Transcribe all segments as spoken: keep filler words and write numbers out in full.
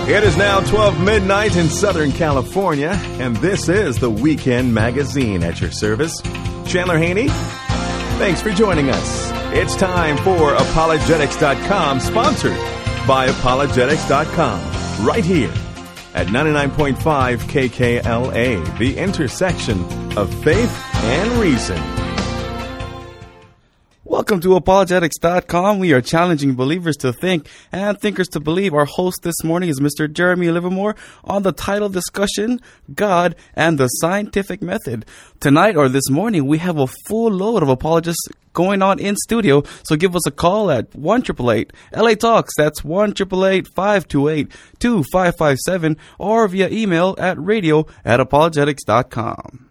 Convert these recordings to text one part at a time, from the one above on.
It is now twelve midnight in Southern California, and this is the Weekend Magazine at your service. Chandler Haney, thanks for joining us. It's time for Apologetics dot com, sponsored by Apologetics dot com, right here at ninety-nine point five K K L A, the intersection of faith and reason. Welcome to Apologetics dot com. We are challenging believers to think and thinkers to believe. Our host this morning is Mister Jeremy Livermore on the title discussion, God and the Scientific Method. Tonight or this morning, we have a full load of apologists going on in studio. So give us a call at one eight eight eight L A Talks. That's one eight eight eight, five two eight, two five five seven, or via email at radio at apologetics dot com.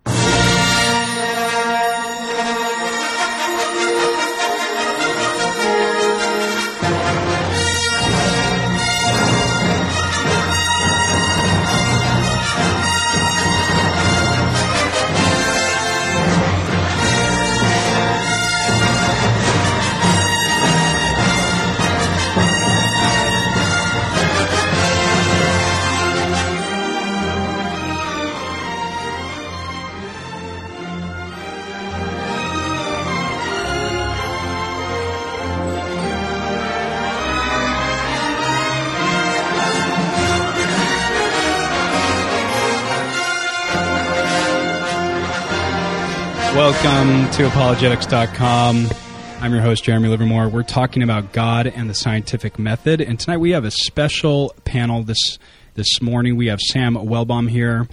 Welcome to Apologetics dot com. I'm your host, Jeremy Livermore. We're talking about God and the scientific method, and tonight we have a special panel. This this morning we have Sam Welbaum here.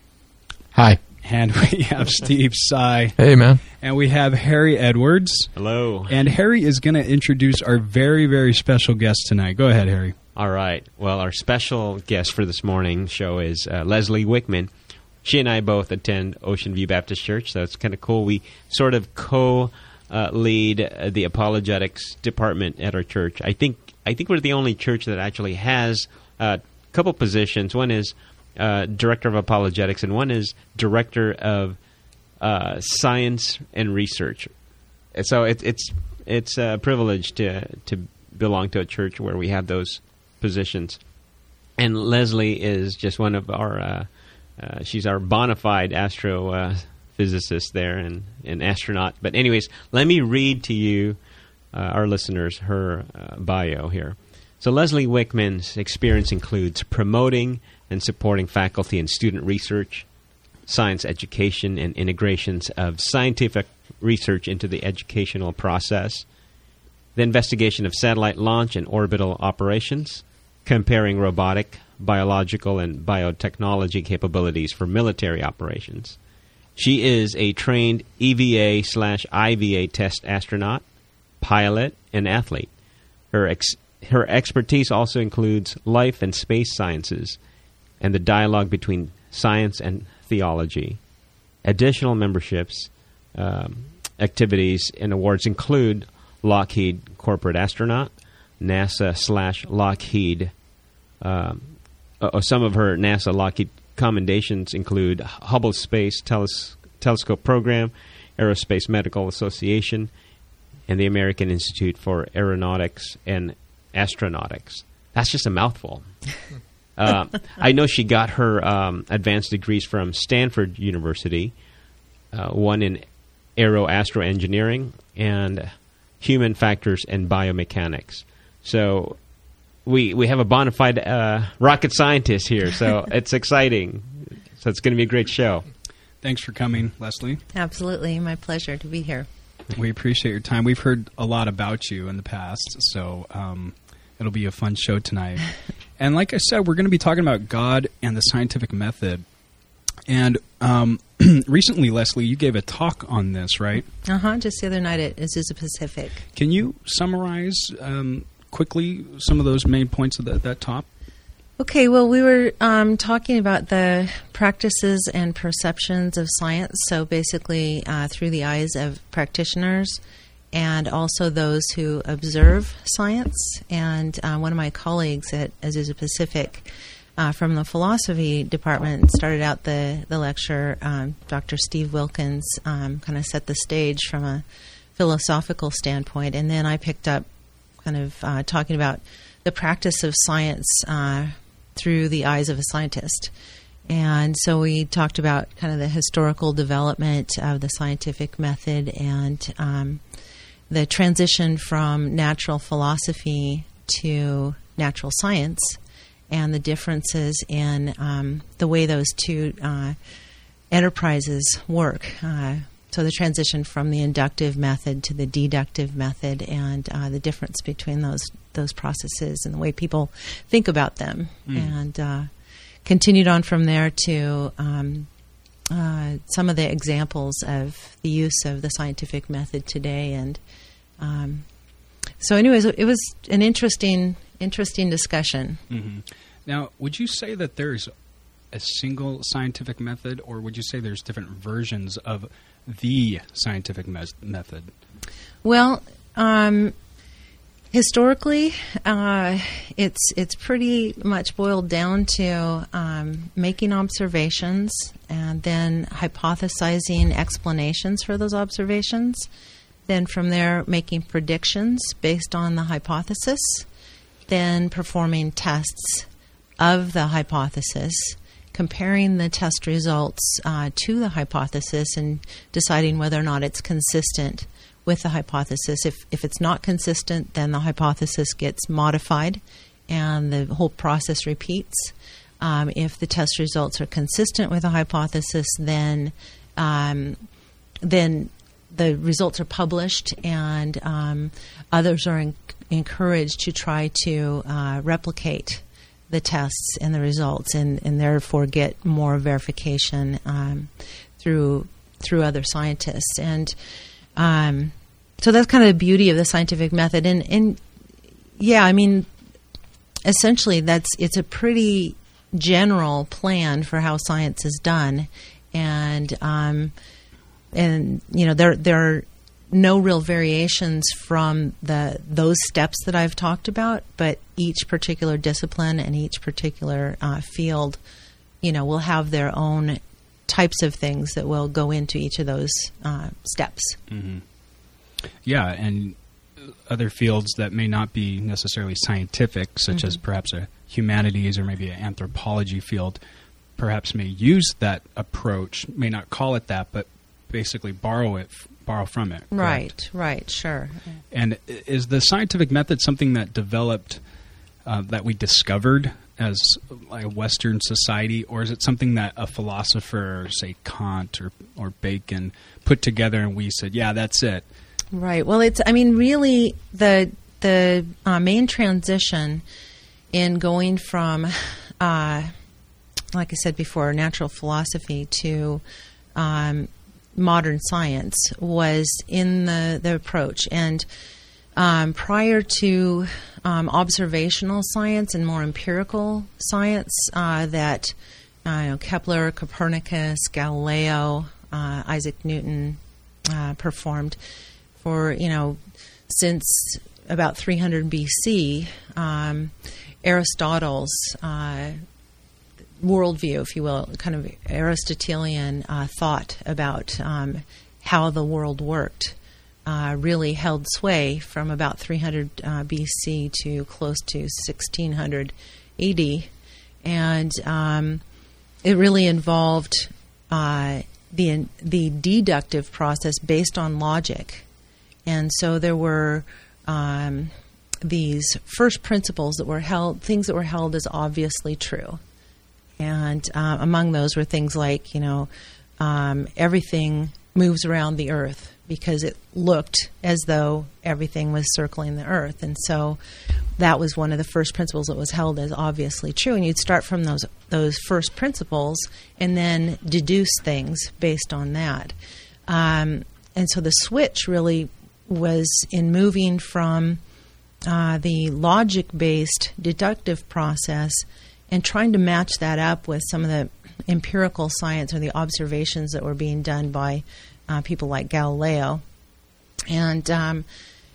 Hi. And we have Steve Sy. Hey, man. And we have Harry Edwards. Hello. And Harry is going to introduce our very, very special guest tonight. Go ahead, Harry. All right. Well, our special guest for this morning's show is uh, Leslie Wickman. She and I both attend Ocean View Baptist Church, so it's kind of cool. We sort of co-lead uh, the apologetics department at our church. I think I think we're the only church that actually has a couple positions. One is uh, director of apologetics, and one is director of uh, science and research. And so it, it's it's a privilege to to belong to a church where we have those positions. And Leslie is just one of our. Uh, Uh, she's our bona fide astrophysicist uh, there and an astronaut. But anyways, let me read to you, uh, our listeners, her uh, bio here. So Leslie Wickman's experience includes promoting and supporting faculty and student research, science education, and integrations of scientific research into the educational process, the investigation of satellite launch and orbital operations, comparing robotic, biological, and biotechnology capabilities for military operations. She is a trained E V A slash I V A test astronaut, pilot, and athlete. Her ex- her expertise also includes life and space sciences and the dialogue between science and theology. Additional memberships, um, activities, and awards include Lockheed Corporate Astronaut, NASA slash Lockheed. Um, uh, some of her NASA Lockheed commendations include Hubble Space Teles- Telescope Program, Aerospace Medical Association, and the American Institute for Aeronautics and Astronautics. That's just a mouthful. uh, I know she got her um, advanced degrees from Stanford University, uh, one in aero-astro-engineering and human factors and biomechanics. So we we have a bona fide uh, rocket scientist here, so it's exciting. So it's going to be a great show. Thanks for coming, Leslie. Absolutely. My pleasure to be here. We appreciate your time. We've heard a lot about you in the past, so um, it'll be a fun show tonight. And like I said, we're going to be talking about God and the scientific method. And um, recently, Leslie, you gave a talk on this, right? Uh-huh, just the other night at Azusa Pacific. Can you summarize um, quickly some of those main points of that, that talk? Okay, well, we were um, talking about the practices and perceptions of science, so basically uh, through the eyes of practitioners and also those who observe science. And uh, one of my colleagues at Azusa Pacific uh, from the philosophy department started out the, the lecture. Um, Doctor Steve Wilkins um, kind of set the stage from a philosophical standpoint, and then I picked up kind of uh, talking about the practice of science uh through the eyes of a scientist. And so we talked about kind of the historical development of the scientific method and um, the transition from natural philosophy to natural science and the differences in um, the way those two uh, enterprises work. Uh, so the transition from the inductive method to the deductive method and uh, the difference between those those processes and the way people think about them. Mm. And uh, continued on from there to um, uh, some of the examples of the use of the scientific method today. And um, so anyways, it was an interesting, interesting discussion. Mm-hmm. Now, would you say that there's a single scientific method, or would you say there's different versions of the scientific mes- method? Well, um, historically, uh, it's it's pretty much boiled down to um, making observations and then hypothesizing explanations for those observations. Then from there, making predictions based on the hypothesis. Then performing tests of the hypothesis, comparing the test results uh, to the hypothesis and deciding whether or not it's consistent with the hypothesis. If if it's not consistent, then the hypothesis gets modified and the whole process repeats. Um, if the test results are consistent with the hypothesis, then um, then the results are published and um, others are en- encouraged to try to uh, replicate the tests and the results, and, and therefore get more verification um, through through other scientists. And um, so that's kind of the beauty of the scientific method. And, and yeah, I mean, essentially, that's it's a pretty general plan for how science is done, and um, and you know there there are no real variations from the those steps that I've talked about, but each particular discipline and each particular uh, field, you know, will have their own types of things that will go into each of those uh, steps. Mm-hmm. Yeah, and other fields that may not be necessarily scientific, such mm-hmm. as perhaps a humanities or maybe an anthropology field, perhaps may use that approach, may not call it that, but basically borrow it borrow from it. Right, right, sure. And is the scientific method something that developed, uh, that we discovered as like a Western society, or is it something that a philosopher, say Kant or, or Bacon, put together and we said, yeah, that's it? Right. Well, it's, I mean, really the, the uh, main transition in going from, uh, like I said before, natural philosophy to um, modern science was in the, the approach. And um, prior to um, observational science and more empirical science uh, that uh, you know, Kepler, Copernicus, Galileo, uh, Isaac Newton uh, performed for, you know, since about three hundred B C, um, Aristotle's uh, worldview, if you will, kind of Aristotelian uh, thought about um, how the world worked, uh, really held sway from about three hundred uh, B C to close to sixteen hundred A D. And um, it really involved uh, the the deductive process based on logic. And so there were um, these first principles that were held, things that were held as obviously true. And uh, among those were things like, you know, um, everything moves around the earth because it looked as though everything was circling the earth. And so that was one of the first principles that was held as obviously true. And you'd start from those those first principles and then deduce things based on that. Um, and so the switch really was in moving from uh, the logic-based deductive process and trying to match that up with some of the empirical science or the observations that were being done by uh, people like Galileo. And um,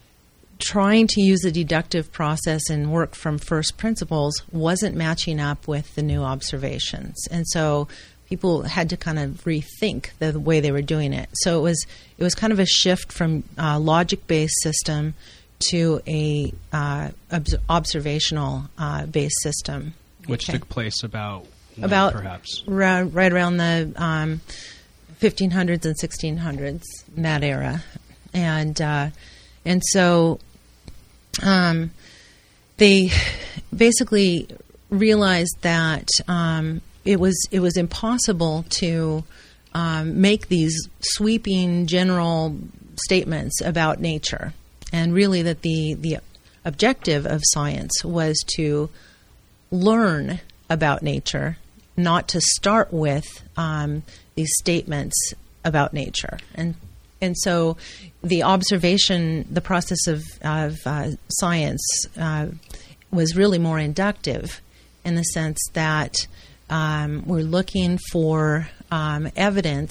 trying to use the deductive process and work from first principles wasn't matching up with the new observations. And so people had to kind of rethink the way they were doing it. So it was it was kind of a shift from uh, logic-based system to a uh, obs- observational uh, based system. Which Okay. took place about when, About perhaps. ra- right around the um, fifteen hundreds and sixteen hundreds, in that era, and uh, and so um, they basically realized that um, it was it was impossible to um, make these sweeping general statements about nature, and really that the the objective of science was to learn about nature, not to start with um, these statements about nature. And and so the observation, the process of, of uh, science uh, was really more inductive in the sense that um, we're looking for um, evidence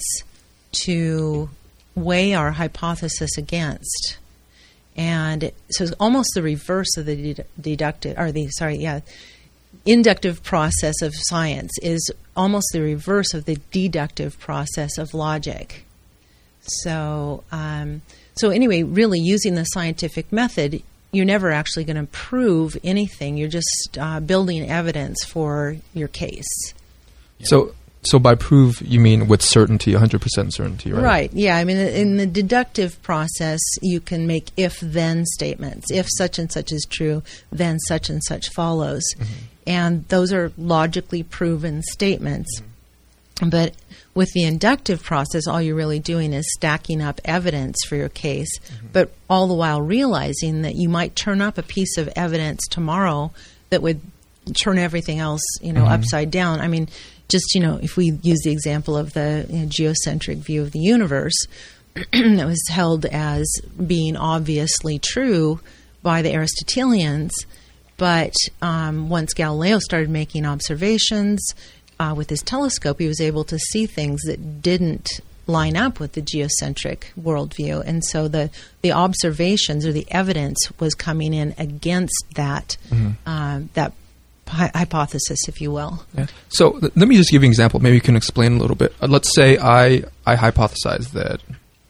to weigh our hypothesis against. And it, so it's almost the reverse of the dedu- deductive, or the, sorry, yeah, inductive process of science is almost the reverse of the deductive process of logic. So, um, so anyway, really using the scientific method, you're never actually going to prove anything. You're just uh, building evidence for your case. So, so by prove, you mean with certainty, one hundred percent certainty, right? Right, yeah. I mean, in the deductive process, you can make if-then statements. If such and such is true, then such and such follows. Mm-hmm. And those are logically proven statements. Mm-hmm. But with the inductive process, all you're really doing is stacking up evidence for your case, mm-hmm. but all the while realizing that you might turn up a piece of evidence tomorrow that would turn everything else, you know, mm-hmm. upside down. I mean, just, you know, if we use the example of the you know, geocentric view of the universe that was held as being obviously true by the Aristotelians, but um, once Galileo started making observations uh, with his telescope, he was able to see things that didn't line up with the geocentric worldview. And so the, the observations or the evidence was coming in against that mm-hmm. uh, that Hi- hypothesis, if you will. Yeah. So th- let me just give you an example. Maybe you can explain a little bit. Uh, let's say I, I hypothesize that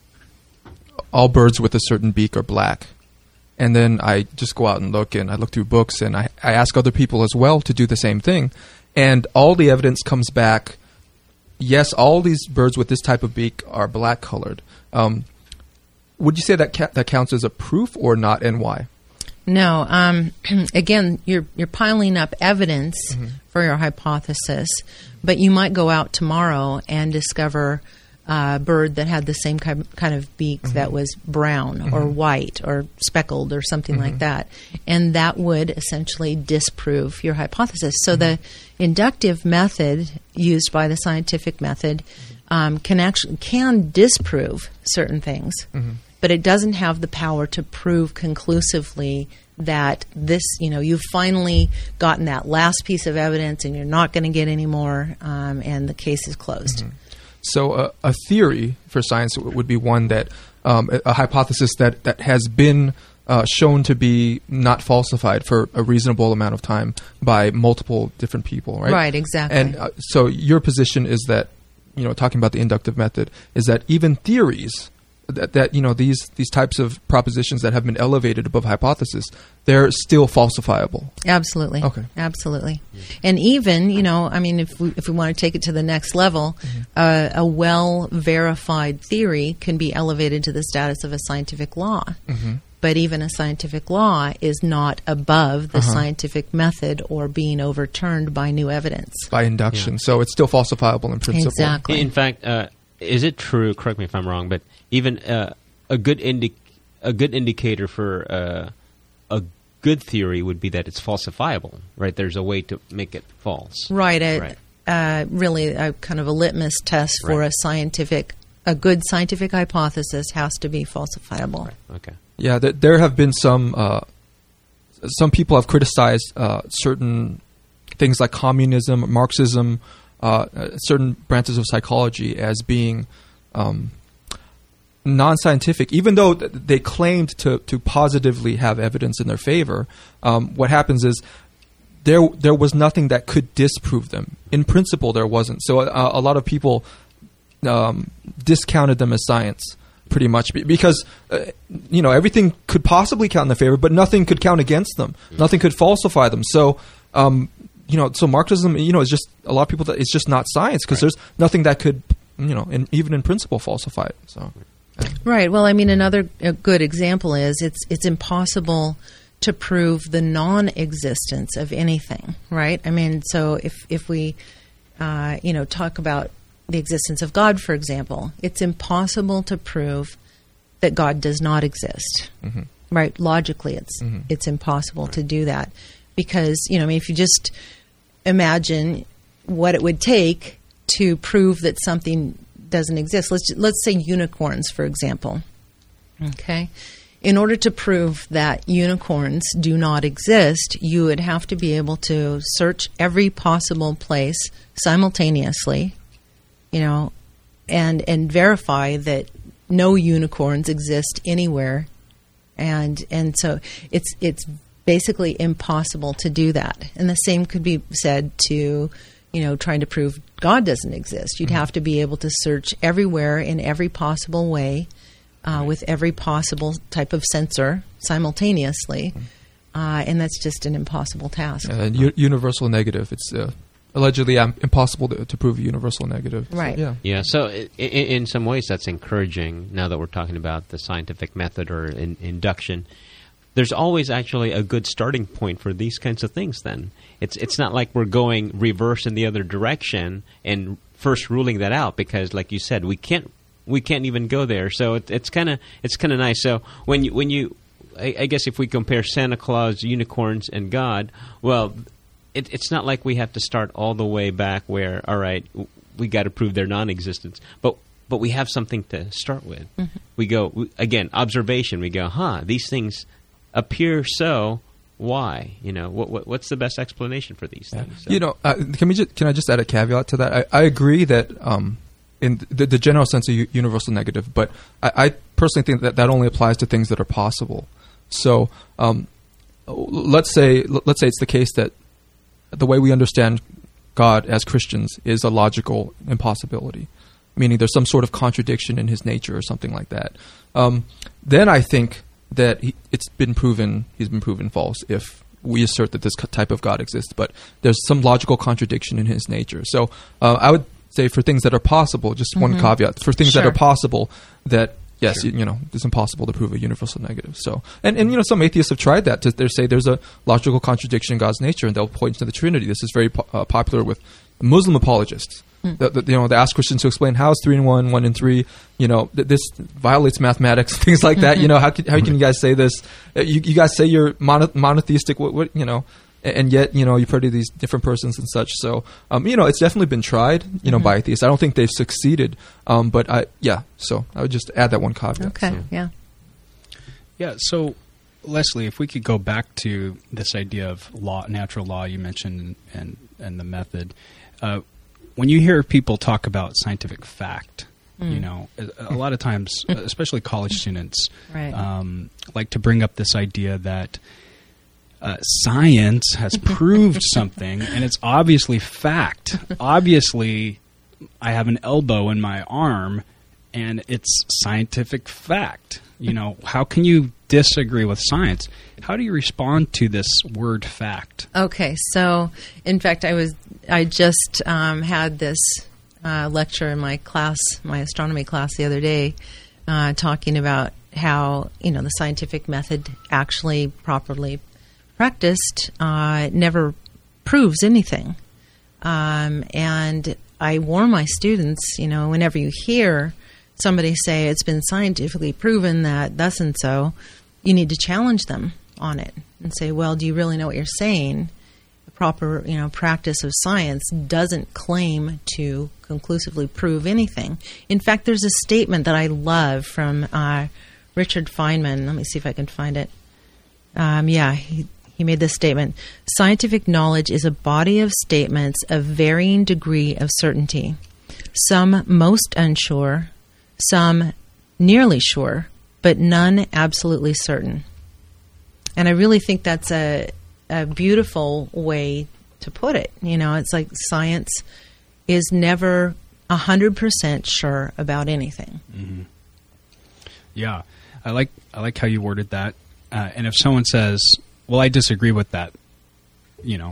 all birds with a certain beak are black. And then I just go out and look, and I look through books, and I, I ask other people as well to do the same thing. And all the evidence comes back, yes, all these birds with this type of beak are black-colored. Um, would you say that ca- that counts as a proof or not, and why? No. Um, again, you're you're piling up evidence mm-hmm. for your hypothesis, but you might go out tomorrow and discover a bird that had the same kind of beak mm-hmm. that was brown mm-hmm. or white or speckled or something mm-hmm. like that, and that would essentially disprove your hypothesis. So mm-hmm. the inductive method used by the scientific method um, can actually can disprove certain things. Mm-hmm. But it doesn't have the power to prove conclusively that this, you know, you've finally gotten that last piece of evidence and you're not going to get any more, um, and the case is closed. Mm-hmm. So uh, a theory for science w- would be one that, um, a, a hypothesis that, that has been uh, shown to be not falsified for a reasonable amount of time by multiple different people, right? Right, exactly. And uh, so your position is that, you know, talking about the inductive method, is that even theories That, that you know these these types of propositions that have been elevated above hypothesis, they're still falsifiable. Absolutely. Okay. Absolutely. And even, you know, I mean, if we if we want to take it to the next level, mm-hmm. uh, a well verified theory can be elevated to the status of a scientific law. Mm-hmm. But even a scientific law is not above the uh-huh. scientific method or being overturned by new evidence. By induction. Yeah. So it's still falsifiable in principle. Exactly. In fact, uh, is it true, correct me if I'm wrong, but even uh, a good indi- a good indicator for uh, a good theory would be that it's falsifiable, right? There's a way to make it false. Right. A, right. Uh, really a kind of a litmus test for right. a scientific, a good scientific hypothesis has to be falsifiable. Right. Okay. Yeah, th- there have been some, uh, some people have criticized uh, certain things like communism, Marxism, uh, certain branches of psychology as being um, non-scientific, even though th- they claimed to, to positively have evidence in their favor. Um, what happens is there there was nothing that could disprove them. In principle, there wasn't. So a, a lot of people um, discounted them as science, pretty much, because uh, you know everything could possibly count in their favor, but nothing could count against them. Mm-hmm. Nothing could falsify them. So um, you know, so Marxism, you know, is just a lot of people that it's just not science because Right. there's nothing that could, you know, in, even in principle falsify it. So, yeah. Right. Well, I mean, another a good example is it's it's impossible to prove the non-existence of anything. Right. I mean, so if if we, uh, you know, talk about the existence of God, for example, it's impossible to prove that God does not exist. Mhm. Right. Logically, it's Mhm. it's impossible to do that because, you know, I mean, if you just imagine what it would take to prove that something doesn't exist. Let's let's say unicorns, for example. Okay, in order to prove that unicorns do not exist, you would have to be able to search every possible place simultaneously, you know, and and verify that no unicorns exist anywhere, and and so it's it's basically impossible to do that. And the same could be said to, you know, trying to prove God doesn't exist. You'd have to be able to search everywhere in every possible way uh, with every possible type of sensor simultaneously. Uh, and that's just an impossible task. And u- universal negative. It's uh, allegedly um, impossible to, to prove a universal negative. So, Right. yeah. Yeah, so i- i- in some ways that's encouraging now that we're talking about the scientific method or in- induction. There's always actually a good starting point for these kinds of things then. It's it's not like we're going reverse in the other direction and first ruling that out because like you said, we can't we can't even go there. So it, it's kind of it's kind of nice. So when you when you I, I guess if we compare Santa Claus, unicorns and God, well, it, it's not like we have to start all the way back where all right, we got to prove their non-existence. But but we have something to start with. Mm-hmm. We go we, again, observation. We go, "Huh, these things appear so, why? You know, what, what what's the best explanation for these Yeah. things?" So. You know, uh, can we just, can I just add a caveat to that? I, I agree that um, in the, the general sense of u- universal negative, but I, I personally think that that only applies to things that are possible. So um, let's say let's say it's the case that the way we understand God as Christians is a logical impossibility, meaning there's some sort of contradiction in his nature or something like that. Um, then I think that he, it's been proven, he's been proven false if we assert that this type of God exists, but there's some logical contradiction in his nature. So uh, I would say for things that are possible, just mm-hmm. one caveat, for things Sure. that are possible, that yes, Sure. you, you know, it's impossible to prove a universal negative. So, and, and you know, some atheists have tried that. To, they say there's a logical contradiction in God's nature, and they'll point to the Trinity. This is very po- uh, popular with Muslim apologists. Mm. The, the, you know, they ask Christians to explain how is three and one, one and three. You know, th- this violates mathematics, things like that. You know, how can, how can you guys say this? Uh, you, you guys say you're mono- monotheistic. What, what you know? And yet, you know, you pray to these different persons and such. So, um, you know, it's definitely been tried, you know, Mm-hmm. by atheists. I don't think they've succeeded. Um, but I, yeah. So I would just add that one caveat. Okay, So. yeah. Yeah, so Leslie, if we could go back to this idea of law, natural law you mentioned, and and the method. Uh, when you hear people talk about scientific fact, mm. you know, a, a lot of times, especially college students, Right. um, like to bring up this idea that uh, science has proved something, and it's obviously fact. Obviously, I have an elbow in my arm, and it's scientific fact. You know, how can you disagree with science? How do you respond to this word fact? Okay, so in fact, I was I just um, had this uh, lecture in my class, my astronomy class, the other day, uh, talking about how you know the scientific method actually properly practiced uh, never proves anything, um, and I warn my students, you know, whenever you hear somebody say it's been scientifically proven that thus and so, you need to challenge them on it and say, well, do you really know what you're saying? The proper, you know, practice of science doesn't claim to conclusively prove anything. In fact, there's a statement that I love from uh, Richard Feynman. Let me see if I can find it. Um, yeah, he, he made this statement. Scientific knowledge is a body of statements of varying degree of certainty, some most unsure, some nearly sure, but none absolutely certain. And I really think that's a, a beautiful way to put it. You know, it's like science is never one hundred percent sure about anything. Mm-hmm. Yeah, I like I like how you worded that. Uh, and if someone says, well, I disagree with that, you know,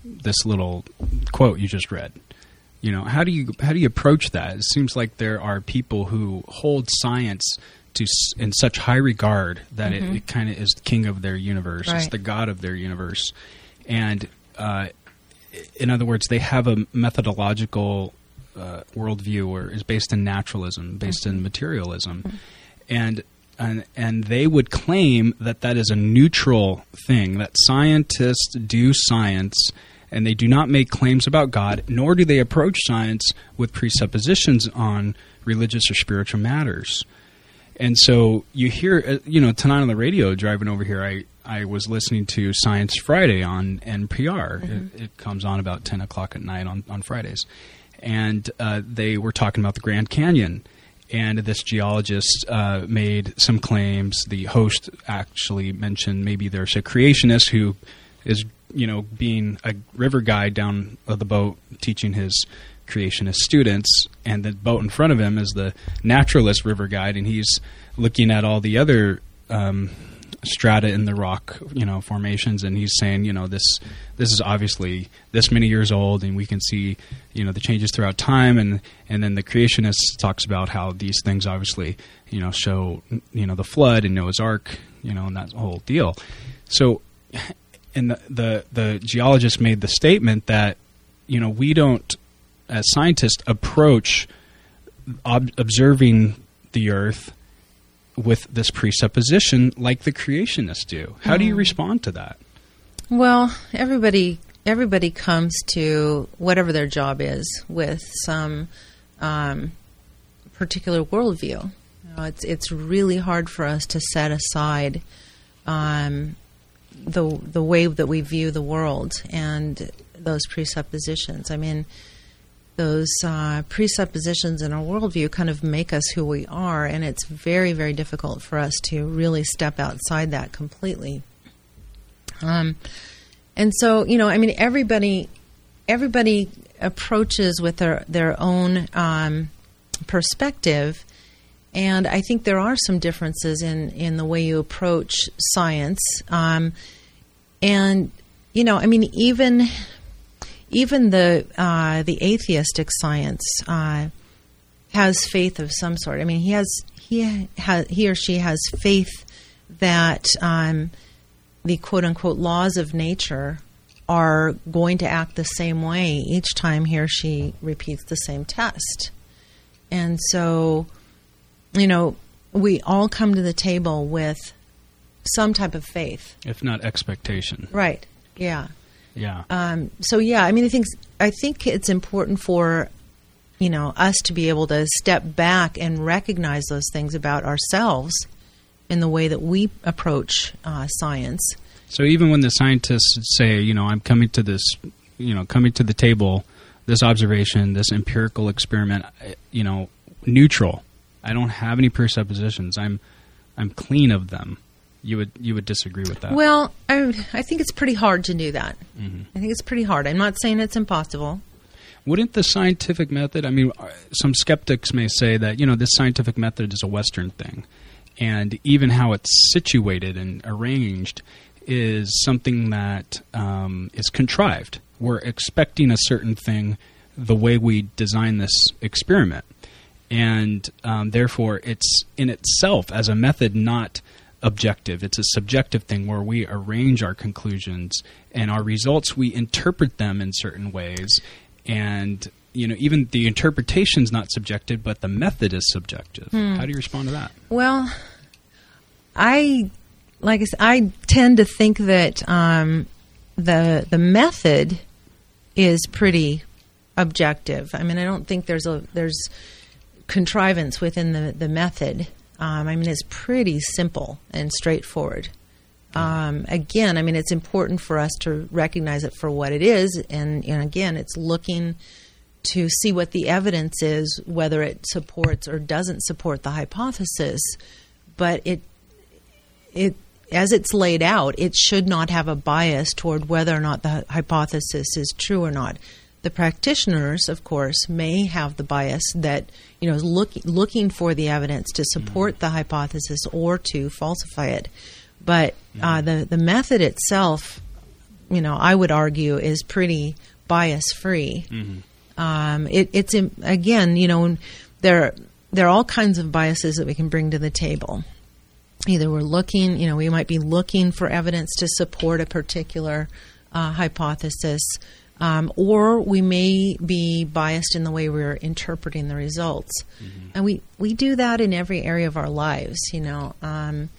this little quote you just read. You know, how do you how do you approach that? It seems like there are people who hold science to s- in such high regard that mm-hmm. it, it kind of is the king of their universe. Right. It's the god of their universe. And uh, in other words, they have a methodological uh, worldview or is based in naturalism, based mm-hmm. in materialism. Mm-hmm. And, and and they would claim that that is a neutral thing, that scientists do science and they do not make claims about God, nor do they approach science with presuppositions on religious or spiritual matters. And so you hear, you know, tonight on the radio driving over here, I, I was listening to Science Friday on N P R. Mm-hmm. It, it comes on about ten o'clock at night on, on Fridays. And uh, they were talking about the Grand Canyon. And this geologist uh, made some claims. The host actually mentioned maybe there's a creationist who is, you know, being a river guide down the boat teaching his creationist students, and the boat in front of him is the naturalist river guide, and he's looking at all the other um, strata in the rock, you know, formations, and he's saying, you know, this this is obviously this many years old, and we can see, you know, the changes throughout time, and and then the creationist talks about how these things obviously, you know, show, you know, the flood and Noah's Ark, you know, and that whole deal. So, and the the, the geologist made the statement that, you know, we don't, as scientists, approach ob- observing the Earth with this presupposition like the creationists do. How mm. do you respond to that? Well, everybody everybody comes to whatever their job is with some um, particular worldview. You know, it's it's really hard for us to set aside um, the the way that we view the world and those presuppositions. I mean, those uh, presuppositions in our worldview kind of make us who we are, and it's very, very difficult for us to really step outside that completely. Um, and so, you know, I mean, everybody, everybody approaches with their their own um, perspective, and I think there are some differences in in the way you approach science. Um, and you know, I mean, even. Even the uh, the atheistic science uh, has faith of some sort. I mean, he has he ha, he or she has faith that um, the quote unquote laws of nature are going to act the same way each time he or she repeats the same test. And so, you know, we all come to the table with some type of faith, if not expectation. Right? Yeah. Yeah. Um, so yeah, I mean, I think I think it's important for, you know, us to be able to step back and recognize those things about ourselves in the way that we approach uh, science. So even when the scientists say, you know, I'm coming to this, you know, coming to the table, this observation, this empirical experiment, you know, neutral. I don't have any presuppositions. I'm, I'm clean of them. You would you would disagree with that? Well, I I think it's pretty hard to do that. Mm-hmm. I think it's pretty hard. I'm not saying it's impossible. Wouldn't the scientific method, I mean, some skeptics may say that, you know, this scientific method is a Western thing, and even how it's situated and arranged is something that um, is contrived. We're expecting a certain thing the way we design this experiment, and um, therefore it's in itself as a method not objective. It's a subjective thing where we arrange our conclusions and our results, we interpret them in certain ways, and you know, even the interpretation's not subjective, but the method is subjective. Hmm. How do you respond to that? Well, I like I, said, I tend to think that um, the the method is pretty objective. I mean, I don't think there's a there's contrivance within the the method. Um, I mean, it's pretty simple and straightforward. Um, again, I mean, it's important for us to recognize it for what it is. And, and again, it's looking to see what the evidence is, whether it supports or doesn't support the hypothesis. But it, it, as it's laid out, it should not have a bias toward whether or not the hypothesis is true or not. The practitioners, of course, may have the bias that, you know, is look, looking for the evidence to support mm-hmm. the hypothesis or to falsify it. But uh, the the method itself, you know, I would argue is pretty bias-free. Mm-hmm. Um, it, it's, again, you know, there, there are all kinds of biases that we can bring to the table. Either we're looking, you know, we might be looking for evidence to support a particular uh, hypothesis, um, or we may be biased in the way we're interpreting the results. Mm-hmm. And we, we do that in every area of our lives, you know. Um,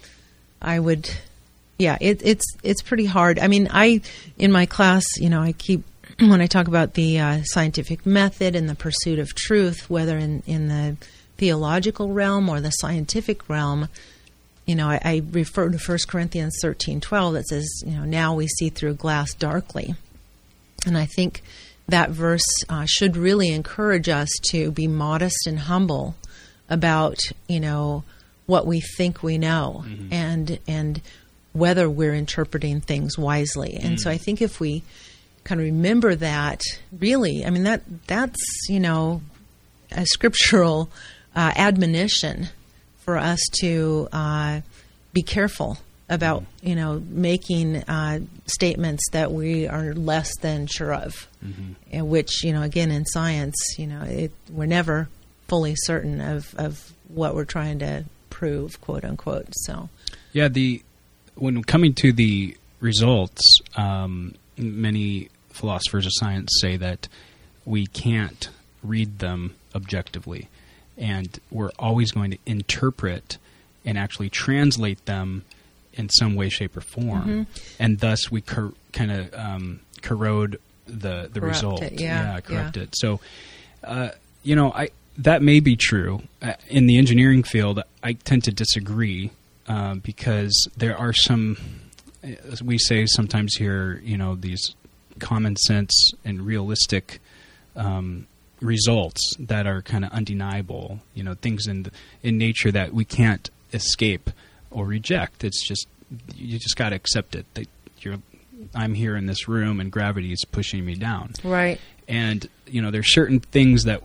I would, yeah, it, it's it's pretty hard. I mean, I, in my class, you know, I keep, when I talk about the uh, scientific method and the pursuit of truth, whether in, in the theological realm or the scientific realm, you know, I, I refer to First Corinthians thirteen twelve that says, you know, now we see through glass darkly. And I think that verse uh, should really encourage us to be modest and humble about, you know, what we think we know, mm-hmm. and and whether we're interpreting things wisely. And mm-hmm. so I think if we kind of remember that, really, I mean, that that's, you know, a scriptural uh, admonition for us to uh, be careful about, you know, making uh, statements that we are less than sure of, mm-hmm. and which, you know, again, in science, you know, it, we're never fully certain of, of what we're trying to prove, quote unquote. So, yeah, the when coming to the results, um, many philosophers of science say that we can't read them objectively, and we're always going to interpret and actually translate them in some way, shape, or form, mm-hmm. and thus we cor- kind of um, corrode the the corrupt result. It, yeah, yeah, corrupt yeah. it. So, uh, you know, I that may be true. Uh, in the engineering field, I tend to disagree uh, because there are some, as we say sometimes here, you know, these common sense and realistic um, results that are kind of undeniable. You know, things in the, in nature that we can't escape or reject. It's just, you just got to accept it. That you're, I'm here in this room and gravity is pushing me down. Right. And, you know, there's certain things that,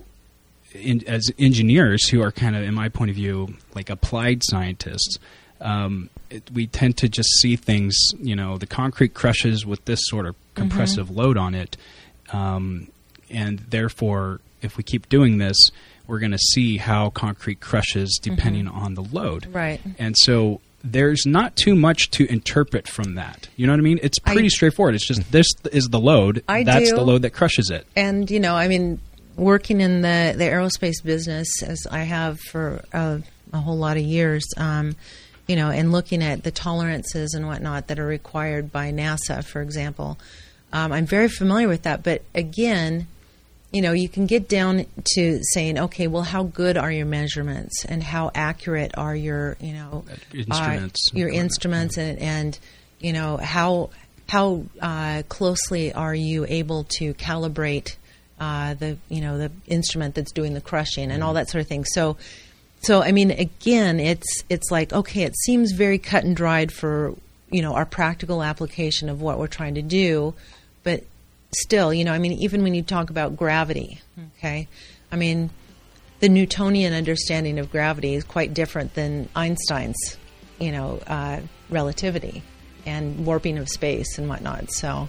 in, as engineers who are kind of, in my point of view, like applied scientists, um, it, we tend to just see things, you know, the concrete crushes with this sort of compressive mm-hmm. load on it. Um, and therefore, if we keep doing this, we're going to see how concrete crushes depending mm-hmm. on the load. Right. And so there's not too much to interpret from that. You know what I mean? It's pretty I, straightforward. It's just this is the load. I That's do. the load that crushes it. And, you know, I mean, working in the, the aerospace business, as I have for a, a whole lot of years, um, you know, and looking at the tolerances and whatnot that are required by NASA, for example, um, I'm very familiar with that. But again, you know, you can get down to saying, okay, well, how good are your measurements and how accurate are your, you know, instruments, uh, your instruments, and, and you know, how how uh, closely are you able to calibrate uh, the, you know, the instrument that's doing the crushing and all that sort of thing. So, so I mean, again, it's it's like, okay, it seems very cut and dried for, you know, our practical application of what we're trying to do, but still, you know, I mean, even when you talk about gravity, okay, I mean, the Newtonian understanding of gravity is quite different than Einstein's, you know, uh, relativity and warping of space and whatnot. So,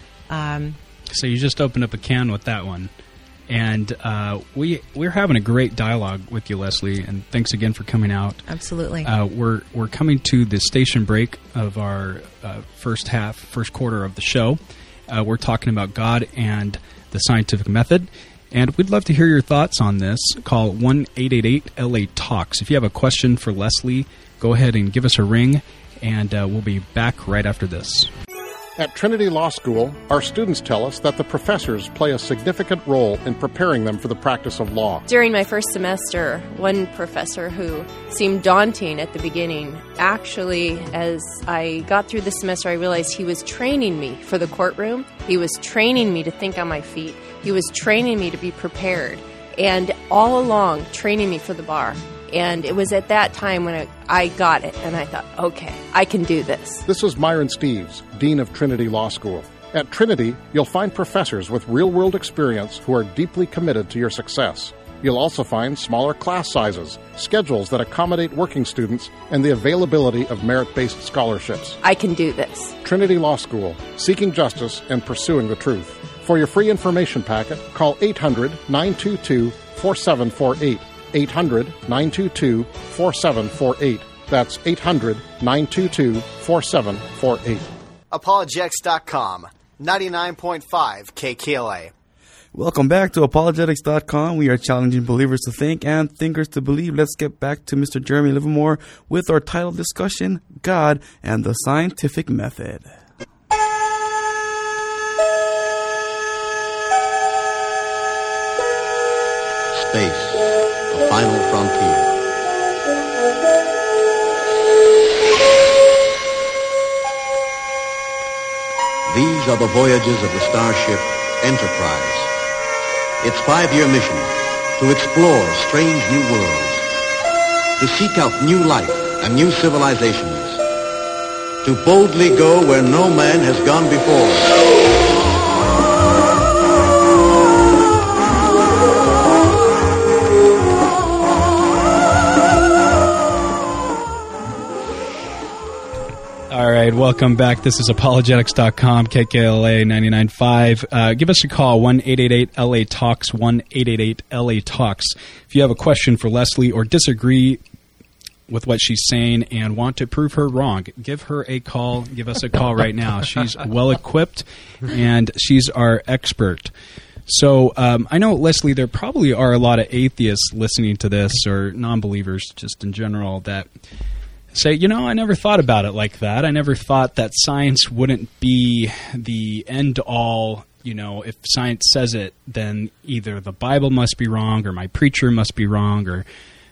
um, so you just opened up a can with that one, and uh, we we're having a great dialogue with you, Leslie. And thanks again for coming out. Absolutely. Uh, we're we're coming to the station break of our uh, first half, first quarter of the show. Uh, we're talking about God and the scientific method, and we'd love to hear your thoughts on this. Call one eight eight eight L A Talks. If you have a question for Leslie, go ahead and give us a ring, and uh, we'll be back right after this. At Trinity Law School, our students tell us that the professors play a significant role in preparing them for the practice of law. During my first semester, one professor who seemed daunting at the beginning, actually, as I got through the semester, I realized he was training me for the courtroom. He was training me to think on my feet. He was training me to be prepared, and all along training me for the bar. And it was at that time when I, I got it, and I thought, okay, I can do this. This is Myron Steeves, Dean of Trinity Law School. At Trinity, you'll find professors with real-world experience who are deeply committed to your success. You'll also find smaller class sizes, schedules that accommodate working students, and the availability of merit-based scholarships. I can do this. Trinity Law School, seeking justice and pursuing the truth. For your free information packet, call eight hundred, nine two two, four seven four eight, eight hundred, nine two two, four seven four eight. That's eight hundred, nine two two, four seven four eight. Apologetics dot com, ninety-nine point five K K L A. Welcome back to Apologetics dot com. We are challenging believers to think and thinkers to believe. Let's get back to Mister Jeremy Livermore with our title discussion, God and the Scientific Method. Space, the final frontier. These are the voyages of the starship Enterprise. Its five-year mission, to explore strange new worlds, to seek out new life and new civilizations, to boldly go where no man has gone before. All right, welcome back. This is Apologetics dot com, K K L A ninety-nine point five. Uh, give us a call, one eight eight eight L A Talks, one eight eight eight L A Talks. If you have a question for Leslie or disagree with what she's saying and want to prove her wrong, give her a call. Give us a call right now. She's well-equipped, and she's our expert. So um, I know, Leslie, there probably are a lot of atheists listening to this, or non-believers just in general, that say, you know, I never thought about it like that. I never thought that science wouldn't be the end-all. You know, if science says it, then either the Bible must be wrong, or my preacher must be wrong, or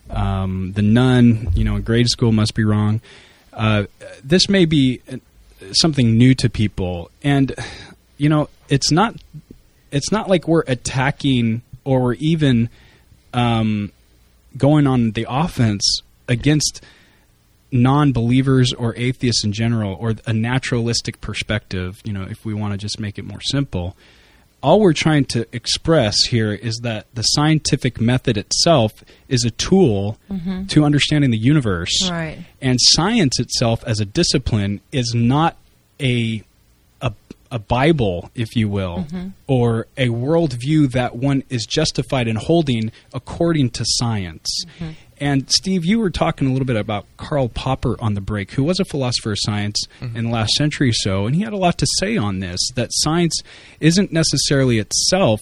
um, the nun, you know, in grade school must be wrong. Uh, this may be something new to people, and you know, it's not. It's not like we're attacking or we're even um, going on the offense against non-believers or atheists in general, or a naturalistic perspective, you know, if we want to just make it more simple. All we're trying to express here is that the scientific method itself is a tool mm-hmm. to understanding the universe. Right. And science itself as a discipline is not a a, a Bible, if you will, mm-hmm. or a worldview that one is justified in holding according to science. Mm-hmm. And, Steve, you were talking a little bit about Karl Popper on the break, who was a philosopher of science mm-hmm. in the last century or so, and he had a lot to say on this, that science isn't necessarily itself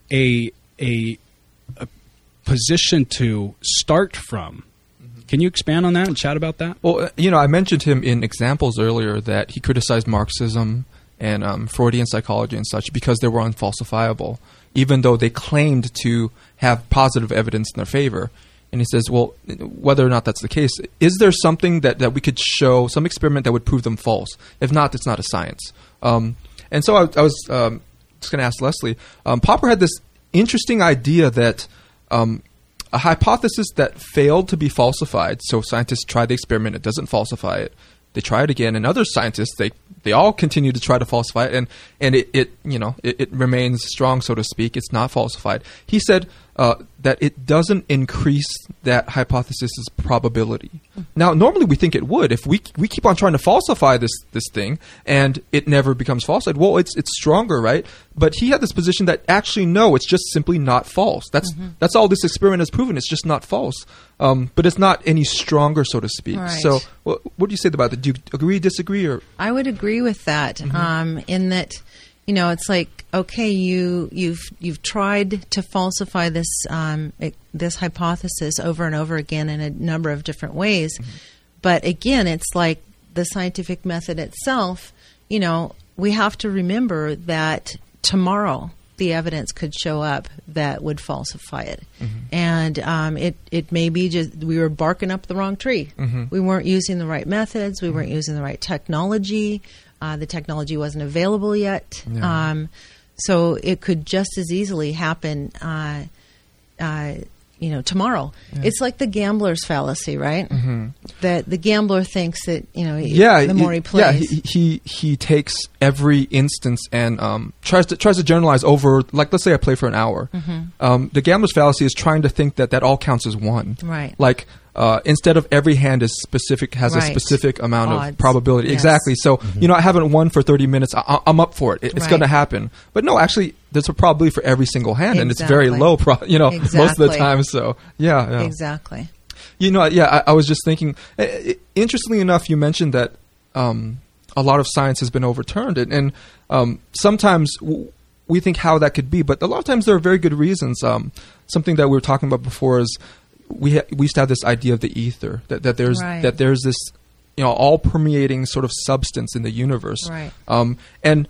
a a, a position to start from. Mm-hmm. Can you expand on that and chat about that? Well, you know, I mentioned him in examples earlier that he criticized Marxism and um, Freudian psychology and such because they were unfalsifiable, even though they claimed to have positive evidence in their favor. And he says, well, whether or not that's the case, is there something that, that we could show, some experiment that would prove them false? If not, it's not a science. Um, and so I, I was um, just going to ask Leslie, um, Popper had this interesting idea that um, a hypothesis that failed to be falsified, so scientists try the experiment, it doesn't falsify it, they try it again, and other scientists, they, they all continue to try to falsify it, and, and it, it you know it, it remains strong, so to speak. It's not falsified. He said uh, that it doesn't increase that hypothesis's probability. Mm-hmm. Now, normally we think it would. If we we keep on trying to falsify this this thing and it never becomes falsified, well, it's it's stronger, right? But he had this position that actually no, it's just simply not false. That's mm-hmm. that's all this experiment has proven. It's just not false. Um, but it's not any stronger, so to speak. Right. So, well, what do you say about that? Do you agree, disagree, or? I would agree with that. Mm-hmm. Um, in that, you know, it's like, okay, you you've you've tried to falsify this um, it, this hypothesis over and over again in a number of different ways, mm-hmm. but again, it's like the scientific method itself. You know, we have to remember that tomorrow the evidence could show up that would falsify it. Mm-hmm. And um, it, it may be just we were barking up the wrong tree. Mm-hmm. We weren't using the right methods. We mm-hmm. weren't using the right technology. Uh, the technology wasn't available yet. Yeah. Um, so it could just as easily happen uh, uh, you know, tomorrow. Yeah. It's like the gambler's fallacy, right? Mm-hmm. That the gambler thinks that, you know, yeah, the more he he, plays. yeah, he, he he takes every instance and um, tries to tries to generalize over. Like, let's say I play for an hour. Mm-hmm. Um, the gambler's fallacy is trying to think that that all counts as one. Right. Like. Uh, instead of every hand is specific, has right. a specific amount Odds. of probability. Yes. Exactly. So, mm-hmm. you know, I haven't won for thirty minutes. I- I'm up for it. it it's right. going to happen. But no, actually, there's a probability for every single hand, exactly. and it's very low, pro- you know, exactly. most of the time. So, yeah. yeah. Exactly. You know, yeah, I, I was just thinking, uh, interestingly enough, you mentioned that um, a lot of science has been overturned. And, and um, sometimes w- we think how that could be, but a lot of times there are very good reasons. Um, something that we were talking about before is we ha- we used to have this idea of the ether, that, that there's right. that there's this, you know, all permeating sort of substance in the universe. Right. Um, and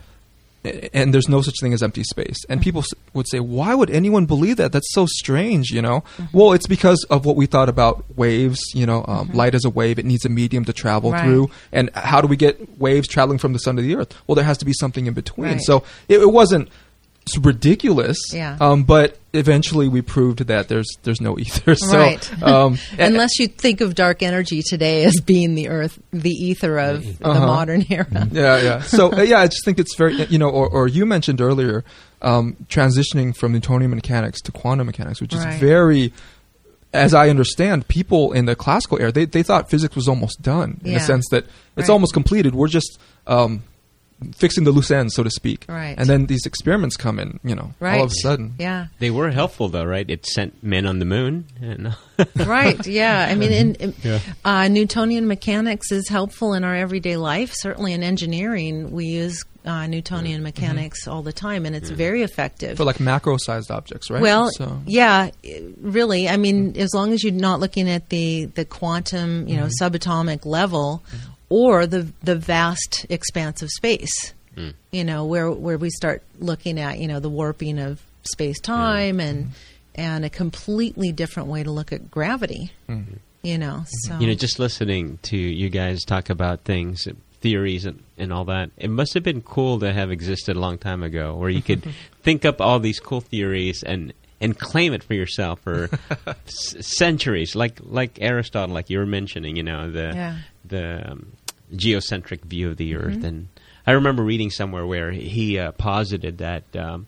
and there's no such thing as empty space. And mm-hmm. people s- would say, why would anyone believe that? That's so strange, you know? Mm-hmm. Well, it's because of what we thought about waves, you know, um, mm-hmm. light is a wave. It needs a medium to travel right. through. And how do we get waves traveling from the sun to the earth? Well, there has to be something in between. Right. So it, it wasn't s- ridiculous, yeah. um, but eventually we proved that there's there's no ether. So, right. um, Unless you think of dark energy today as being the earth, the ether of uh-huh. the modern era. Yeah, yeah. So, uh, yeah, I just think it's very, you know, or, or you mentioned earlier, um, transitioning from Newtonian mechanics to quantum mechanics, which is right. very, as I understand, people in the classical era, they, they thought physics was almost done in yeah. the sense that it's right. almost completed. We're just um, fixing the loose ends, so to speak. Right. And then these experiments come in, you know, right. all of a sudden. Yeah. They were helpful, though, right? It sent men on the moon. And right, yeah. I mean, in, in, yeah. uh, Newtonian mechanics is helpful in our everyday life. Certainly in engineering, we use uh, Newtonian mechanics mm-hmm. all the time, and it's mm-hmm. very effective. For like macro-sized objects, right? Well, so. yeah, really. I mean, mm-hmm. as long as you're not looking at the, the quantum, you know, mm-hmm. subatomic level mm-hmm. or the the vast expanse of space. Mm. You know, where where we start looking at, you know, the warping of space-time yeah. and mm-hmm. and a completely different way to look at gravity. Mm-hmm. You know, so you know, just listening to you guys talk about things, theories, and, and all that, it must have been cool to have existed a long time ago, where you could think up all these cool theories and and claim it for yourself for c- centuries, like like Aristotle, like you were mentioning. You know, the yeah. the um, geocentric view of the Earth. Mm-hmm. And I remember reading somewhere where he uh, posited that um,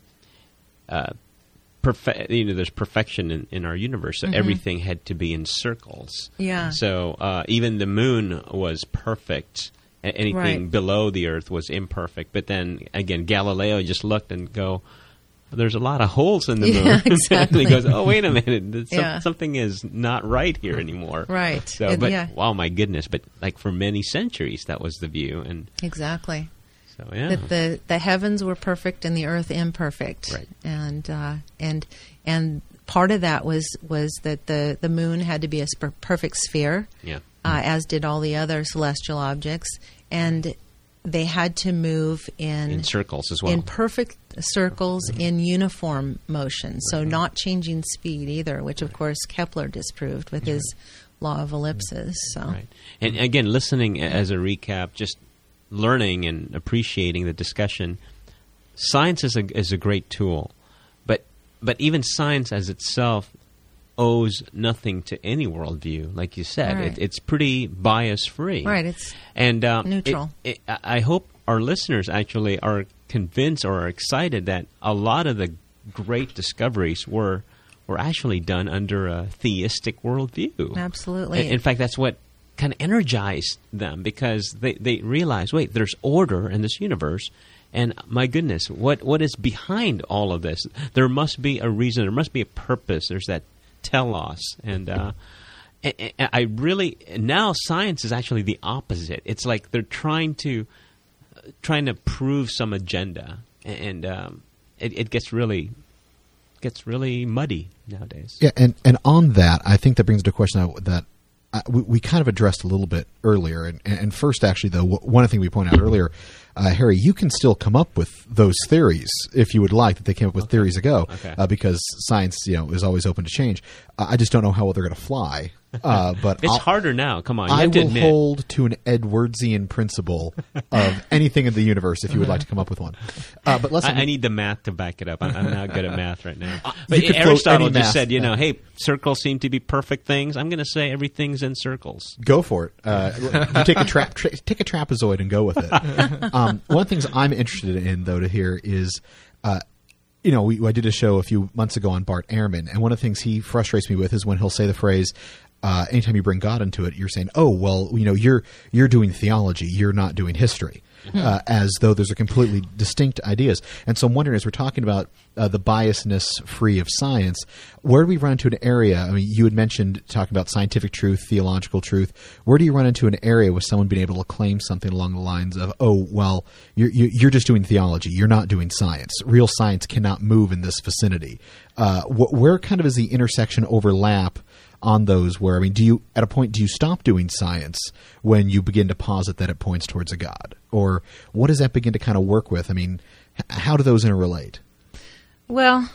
uh, perfe- you know, there's perfection in, in our universe, so mm-hmm. everything had to be in circles. Yeah. So uh, even the moon was perfect. A- anything right. below the Earth was imperfect. But then, again, Galileo just looked and go, there's a lot of holes in the yeah, moon. Exactly. And he goes, oh, wait a minute. Some, yeah. Something is not right here anymore. Right. So, it, but, yeah. wow, my goodness. But, like, for many centuries, that was the view. And exactly. So, yeah. That the, the heavens were perfect and the earth imperfect. Right. And, uh, and, and part of that was, was that the, the moon had to be a sp- perfect sphere, yeah. uh, as did all the other celestial objects. And they had to move in in circles as well. In perfect circles mm-hmm. in uniform motion, so mm-hmm. not changing speed either, which of course Kepler disproved with his law of ellipses. So, right. And again, listening as a recap, just learning and appreciating the discussion. Science is a is a great tool, but but even science as itself owes nothing to any worldview, like you said. Right. It, it's pretty bias-free. Right, it's and um, neutral. It, it, I hope our listeners actually are convinced or are excited that a lot of the great discoveries were were actually done under a theistic worldview. Absolutely. In, in fact, that's what kind of energized them, because they, they realized, wait, there's order in this universe. And my goodness, what what is behind all of this? There must be a reason. There must be a purpose. There's that telos. And uh, I, I really now science is actually the opposite. It's like they're trying to uh, trying to prove some agenda, and um, it, it gets really gets really muddy nowadays. Yeah, and, and on that, I think that brings to a question that, that uh, we, we kind of addressed a little bit earlier. And, and first, actually, though, one thing we pointed out earlier. uh, Harry, you can still come up with those theories if you would like that they came up with Okay. theories ago, Okay. uh, because science, you know, is always open to change. Uh, I just don't know how well they're going to fly. Uh, but It's I'll- harder now. Come on, you I have to will admit. hold to an Edwardsian principle of anything in the universe if you would like to come up with one. Uh, but let's. I, I need the math to back it up. I'm, I'm not good at math right now. you But could float Aristotle any just math. said, you know, hey, circles seem to be perfect things. I'm going to say everything's in circles. Go for it. Uh, you take a tra- tra- take a trapezoid and go with it. Um, one of the things I'm interested in, though, to hear is, uh, you know, we, I did a show a few months ago on Bart Ehrman, and one of the things he frustrates me with is when he'll say the phrase, uh, anytime you bring God into it, you're saying, oh, well, you know, you're you're doing theology, you're not doing history. Uh, as though those are completely distinct ideas. And so I'm wondering, as we're talking about uh, the biasness free of science, where do we run into an area? I mean, you had mentioned talking about scientific truth, theological truth. Where do you run into an area with someone being able to claim something along the lines of, oh, well, you're, you're just doing theology, you're not doing science. Real science cannot move in this vicinity. Uh, wh- where kind of is the intersection overlap on those where, I mean, do you, at a point, do you stop doing science when you begin to posit that it points towards a God? Or what does that begin to kind of work with? I mean, h- how do those interrelate? Well,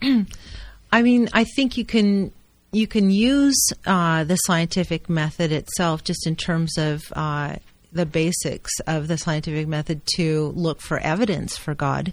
I mean, I think you can you can use uh, the scientific method itself just in terms of uh, the basics of the scientific method to look for evidence for God.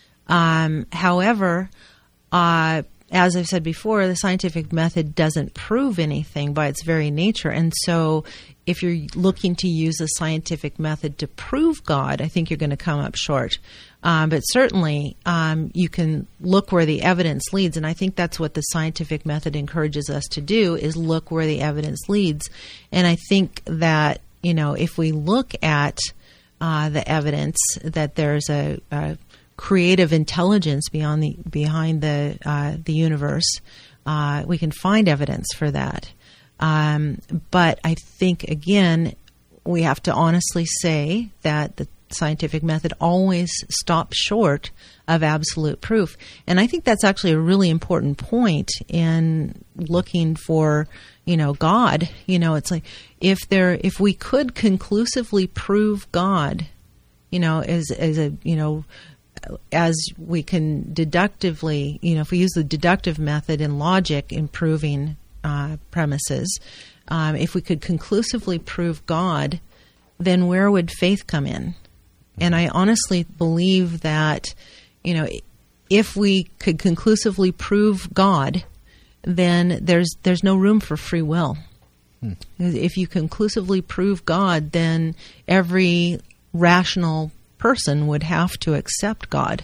Um, however, uh, as I've said before, the scientific method doesn't prove anything by its very nature. And so if you're looking to use the scientific method to prove God, I think you're going to come up short. Um, but certainly um, you can look where the evidence leads. And I think that's what the scientific method encourages us to do, is look where the evidence leads. And I think that, you know, if we look at uh, the evidence that there's a, a creative intelligence beyond the behind the uh, the universe, uh, we can find evidence for that. Um, but I think again, we have to honestly say that the scientific method always stops short of absolute proof, and I think that's actually a really important point in looking for, you know, God. You know, it's like if there if we could conclusively prove God, you know, as as a you know. as we can deductively, you know, if we use the deductive method in logic in proving uh, premises, um, if we could conclusively prove God, then where would faith come in? And I honestly believe that, you know, if we could conclusively prove God, then there's there's no room for free will. Hmm. If you conclusively prove God, then every rational person would have to accept God,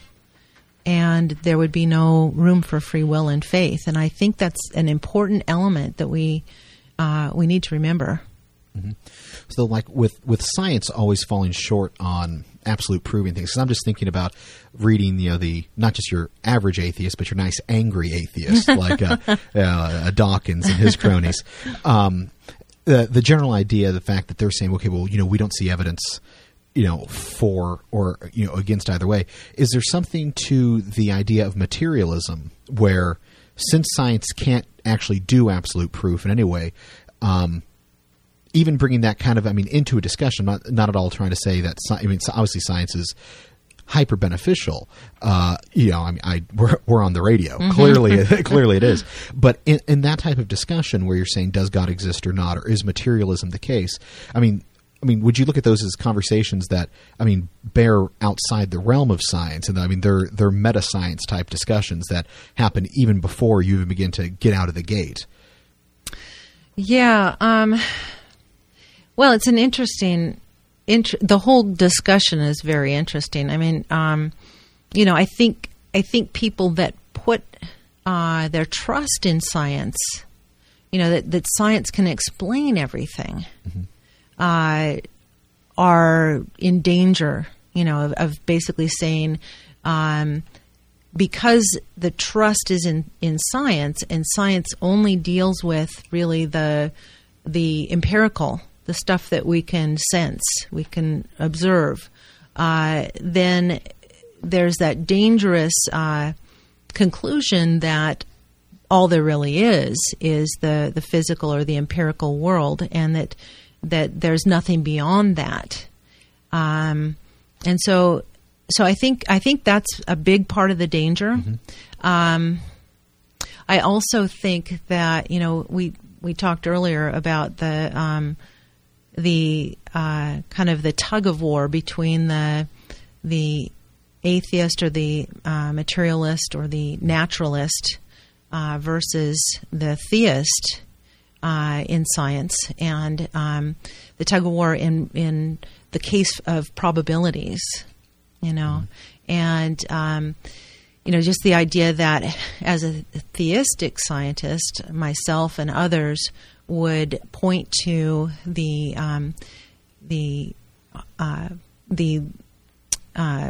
and there would be no room for free will and faith. And I think that's an important element that we uh, we need to remember. Mm-hmm. So, like with with science always falling short on absolute proving things, because I'm just thinking about reading, you know, the not just your average atheist, but your nice angry atheist like uh, uh, Dawkins and his cronies. Um, the the general idea, the fact that they're saying, okay, well, you know, we don't see evidence, you know, for or, you know, against either way. Is there something to the idea of materialism where, since science can't actually do absolute proof in any way, um, even bringing that kind of, I mean, into a discussion, not not at all trying to say that, I mean, obviously science is hyper beneficial. Uh, you know, I mean, I we're, we're on the radio. Mm-hmm. Clearly, clearly it is. But in, in that type of discussion where you're saying, does God exist or not, or is materialism the case? I mean, I mean, would you look at those as conversations that, I mean, bear outside the realm of science? And I mean, they're they're meta science type discussions that happen even before you even begin to get out of the gate. Yeah. Um, well, it's an interesting. Int- the whole discussion is very interesting. I mean, um, you know, I think I think people that put uh, their trust in science, you know, that, that science can explain everything. Mm-hmm. Uh, are in danger, you know, of, of basically saying, um, because the trust is in, in science, and science only deals with really the the empirical, the stuff that we can sense, we can observe, uh, then there's that dangerous uh, conclusion that all there really is is the, the physical or the empirical world, and that that there's nothing beyond that. Um, and so, so I think I think that's a big part of the danger. Mm-hmm. Um, I also think that you know we we talked earlier about the um, the uh, kind of the tug of war between the the atheist or the uh, materialist or the naturalist uh, versus the theist uh, in science, and um, the tug of war in in the case of probabilities, you know, mm-hmm. and um, you know, just the idea that as a theistic scientist, myself and others would point to the um, the uh, the uh,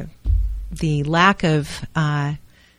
the lack of uh,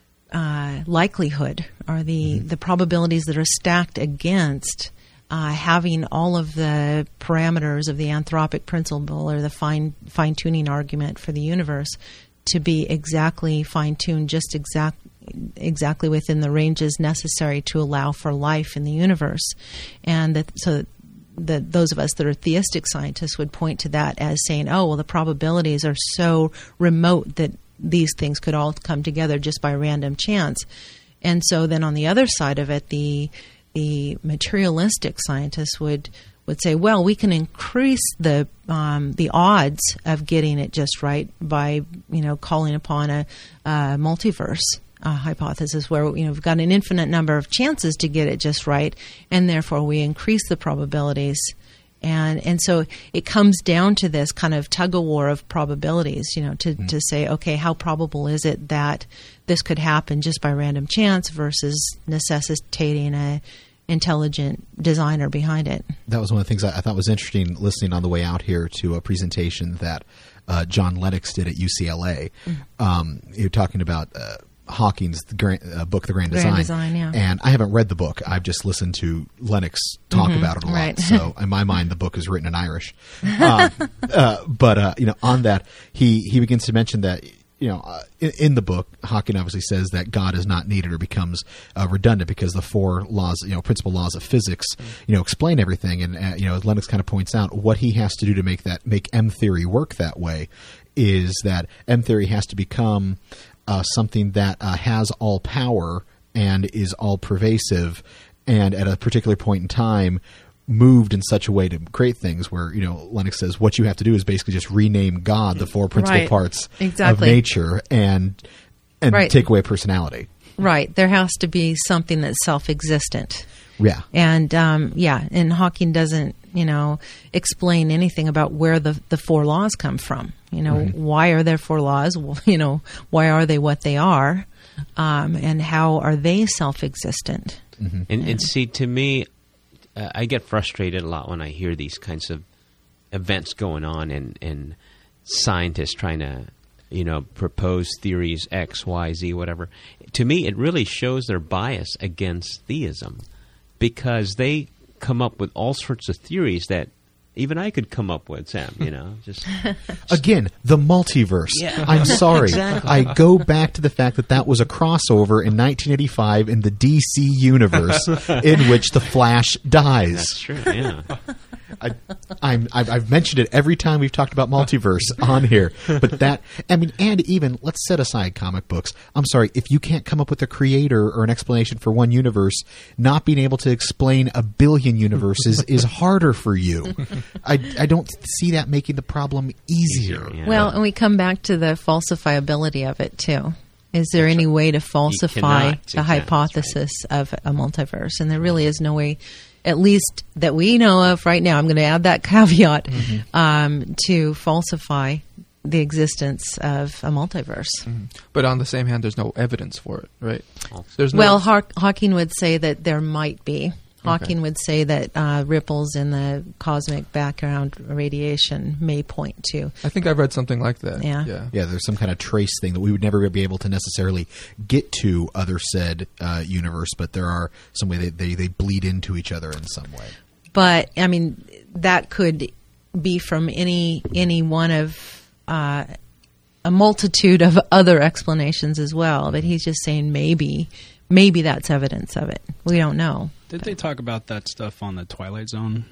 uh, likelihood or the, mm-hmm. the probabilities that are stacked against uh, having all of the parameters of the anthropic principle or the fine fine tuning argument for the universe to be exactly fine tuned, just exact exactly within the ranges necessary to allow for life in the universe, and that so. That those of us that are theistic scientists would point to that as saying, oh, well, the probabilities are so remote that these things could all come together just by random chance. And so then on the other side of it, the the materialistic scientists would, would say, well, we can increase the um, the odds of getting it just right by, you know, calling upon a, a multiverse Uh, hypothesis where you know we've got an infinite number of chances to get it just right, and therefore we increase the probabilities, and and so it comes down to this kind of tug of war of probabilities, you know, to mm. to say, okay, how probable is it that this could happen just by random chance versus necessitating a intelligent designer behind it. That was one of the things I, I thought was interesting listening on the way out here to a presentation that uh, John Lennox did at U C L A. Mm. Um, you're talking about. Uh, Hawking's the grand, uh, book, The Grand, Grand Design. Design, yeah. And I haven't read the book. I've just listened to Lennox talk mm-hmm, about it a lot. right. So in my mind, the book is written in Irish. Um, uh, but, uh, you know, on that, he, he begins to mention that, you know, uh, in, in the book, Hawking obviously says that God is not needed or becomes uh, redundant because the four laws, you know, principal laws of physics, you know, explain everything. And, uh, you know, as Lennox kind of points out, what he has to do to make that, make M theory work that way is that M theory has to become Uh, something that uh, has all power and is all pervasive, and at a particular point in time moved in such a way to create things where, you know, Lennox says what you have to do is basically just rename God, the four principal right. parts exactly. of nature, and and right. take away personality. Right. There has to be something that's self-existent. Yeah. And, um, yeah, and Hawking doesn't, you know, explain anything about where the, the four laws come from. You know, mm-hmm. why are there four laws? Well, you know, why are they what they are? Um, and how are they self-existent? Mm-hmm. And, and see, to me, uh, I get frustrated a lot when I hear these kinds of events going on and, and scientists trying to, you know, propose theories X, Y, Z, whatever. To me, it really shows their bias against theism, because they come up with all sorts of theories that even I could come up with, Sam, you know. just Again, the multiverse. Yeah. I'm sorry. Exactly. I go back to the fact that that was a crossover in nineteen eighty-five in the D C universe in which the Flash dies. That's true, yeah. I, I'm, I've, I've mentioned it every time we've talked about multiverse on here. But that, I mean, and even, let's set aside comic books. I'm sorry, if you can't come up with a creator or an explanation for one universe, not being able to explain a billion universes is harder for you. I, I don't see that making the problem easier. Yeah. Well, and we come back to the falsifiability of it, too. Is there any way to falsify cannot. the Exactly. hypothesis of a multiverse? And there really is no way, at least that we know of right now. I'm going to add that caveat mm-hmm. um, to falsify the existence of a multiverse. Mm-hmm. But on the same hand, there's no evidence for it, right? There's no well, Haw- Hawking would say that there might be. Hawking Okay. would say that uh, ripples in the cosmic background radiation may point to. I think I've read something like that. Yeah. Yeah. Yeah, there's some kind of trace thing that we would never be able to necessarily get to other said uh, universe, but there are some way they, they, they bleed into each other in some way. But, I mean, that could be from any any one of uh, a multitude of other explanations as well. But he's just saying maybe, maybe that's evidence of it. We don't know. Did they talk about that stuff on the Twilight Zone?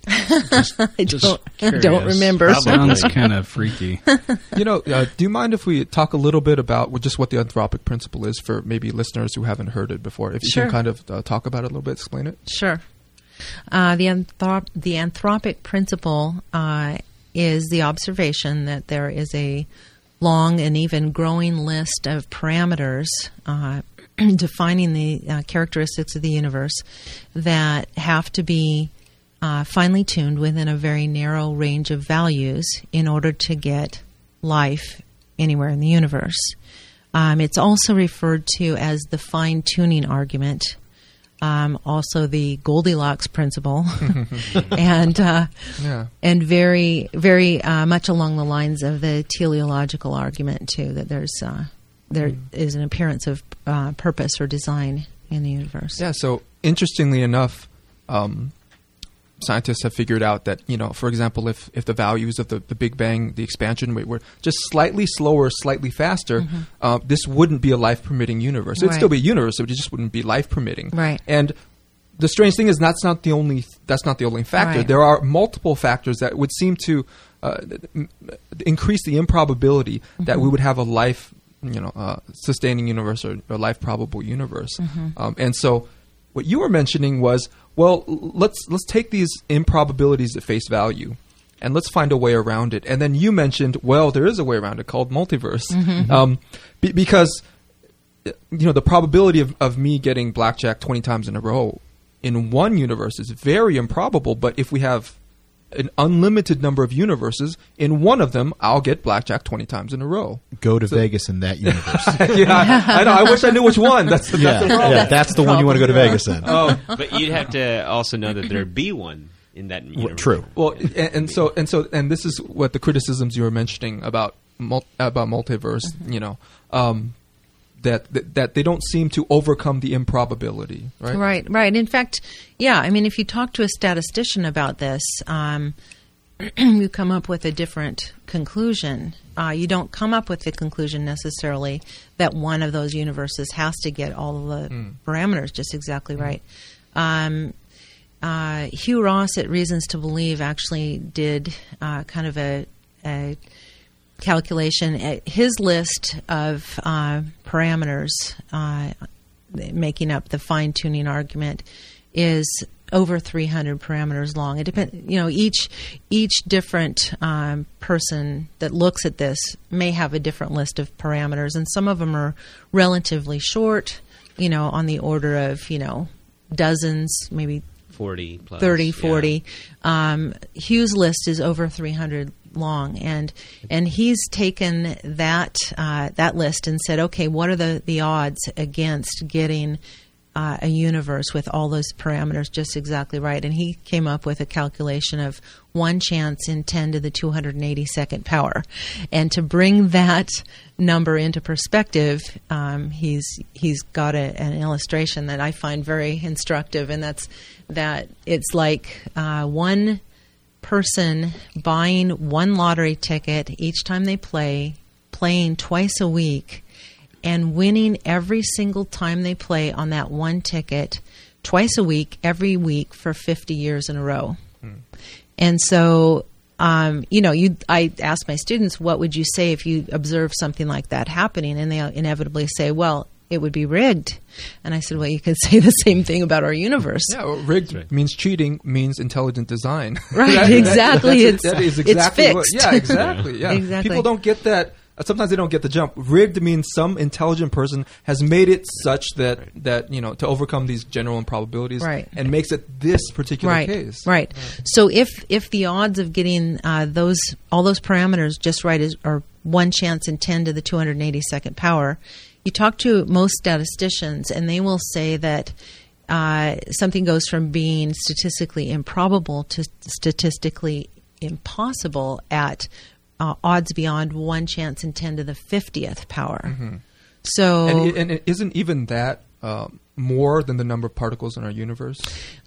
I just don't, I curious. don't remember. Sounds kind of freaky. You know, uh, do you mind if we talk a little bit about what- just what the anthropic principle is for maybe listeners who haven't heard it before? If you Sure. can kind of uh, talk about it a little bit, explain it. Sure. Uh, the, anthrop- the anthropic principle uh, is the observation that there is a long and even growing list of parameters uh, defining the uh, characteristics of the universe that have to be uh, finely tuned within a very narrow range of values in order to get life anywhere in the universe. Um, it's also referred to as the fine-tuning argument, um, also the Goldilocks principle, and uh, Yeah. and very, very uh, much along the lines of the teleological argument too. That there's uh, there is an appearance of uh, purpose or design in the universe. Yeah, so interestingly enough, um, scientists have figured out that, you know, for example, if, if the values of the, the Big Bang, the expansion rate, were just slightly slower, slightly faster, Mm-hmm. uh, this wouldn't be a life-permitting universe. It'd Right. still be a universe, it just wouldn't be life-permitting. Right. And the strange thing is that's not the only that's not the only factor. Right. There are multiple factors that would seem to uh, m- increase the improbability that we would have a life, you know, uh, sustaining universe or a life probable universe. Um, and so, what you were mentioning was, well, l- let's let's take these improbabilities at face value, and let's find a way around it. And then you mentioned, well, there is a way around it called multiverse, um, be- because you know the probability of, of me getting blackjack twenty times in a row in one universe is very improbable. But if we have an unlimited number of universes, in one of them, I'll get blackjack twenty times in a row. Go to Vegas in that universe. yeah, I know. I wish I knew which one. That's the, yeah, that's the problem. yeah, that's the one you want to go to Vegas in. Oh, But you'd have to also know that there'd be one in that universe. True. well, and, and so and so and this is what the criticisms you were mentioning about mul- about multiverse. You know, um, that, that that they don't seem to overcome the improbability, right? Right, right. In fact, yeah, I mean, if you talk to a statistician about this, um, you come up with a different conclusion. Uh, you don't come up with the conclusion necessarily that one of those universes has to get all of the Mm. parameters just exactly right. Um, uh, Hugh Ross at Reasons to Believe actually did uh, kind of a, a calculation. Uh, His list of uh, parameters uh, making up the fine-tuning argument is over three hundred parameters long. It depends, you know, each each different um, person that looks at this may have a different list of parameters, and some of them are relatively short, you know, on the order of, you know, dozens, maybe forty plus. thirty, yeah. forty. Um, Hugh's list is over three hundred long, and and he's taken that uh, that list and said, okay, what are the, the odds against getting uh, a universe with all those parameters just exactly right? And he came up with a calculation of one chance in ten to the two hundred eighty-second power. And to bring that number into perspective, um, he's he's got a, an illustration that I find very instructive, and that's that it's like uh, one person buying one lottery ticket each time they play, playing twice a week, and winning every single time they play on that one ticket twice a week, every week for fifty years in a row. Hmm. And so, um, you know, you I ask my students, what would you say if you observe something like that happening? And they inevitably say, well, it would be rigged. And I said, well, you could say the same thing about our universe. Yeah, well, rigged right. means cheating, means intelligent design. Right, that, exactly. That, it's, that is exactly it's what, fixed. yeah, exactly. Yeah. Exactly. People don't get that. Sometimes they don't get the jump. Rigged means some intelligent person has made it such that, right. that you know, to overcome these general improbabilities, right. and makes it this particular right. case. Right. right. So if if the odds of getting uh, those all those parameters just right is are one chance in ten to the two hundred eighty-second power, you talk to most statisticians, and they will say that uh, something goes from being statistically improbable to statistically impossible at uh, odds beyond one chance in ten to the fiftieth power. Mm-hmm. So, and, and it isn't even that um, more than the number of particles in our universe?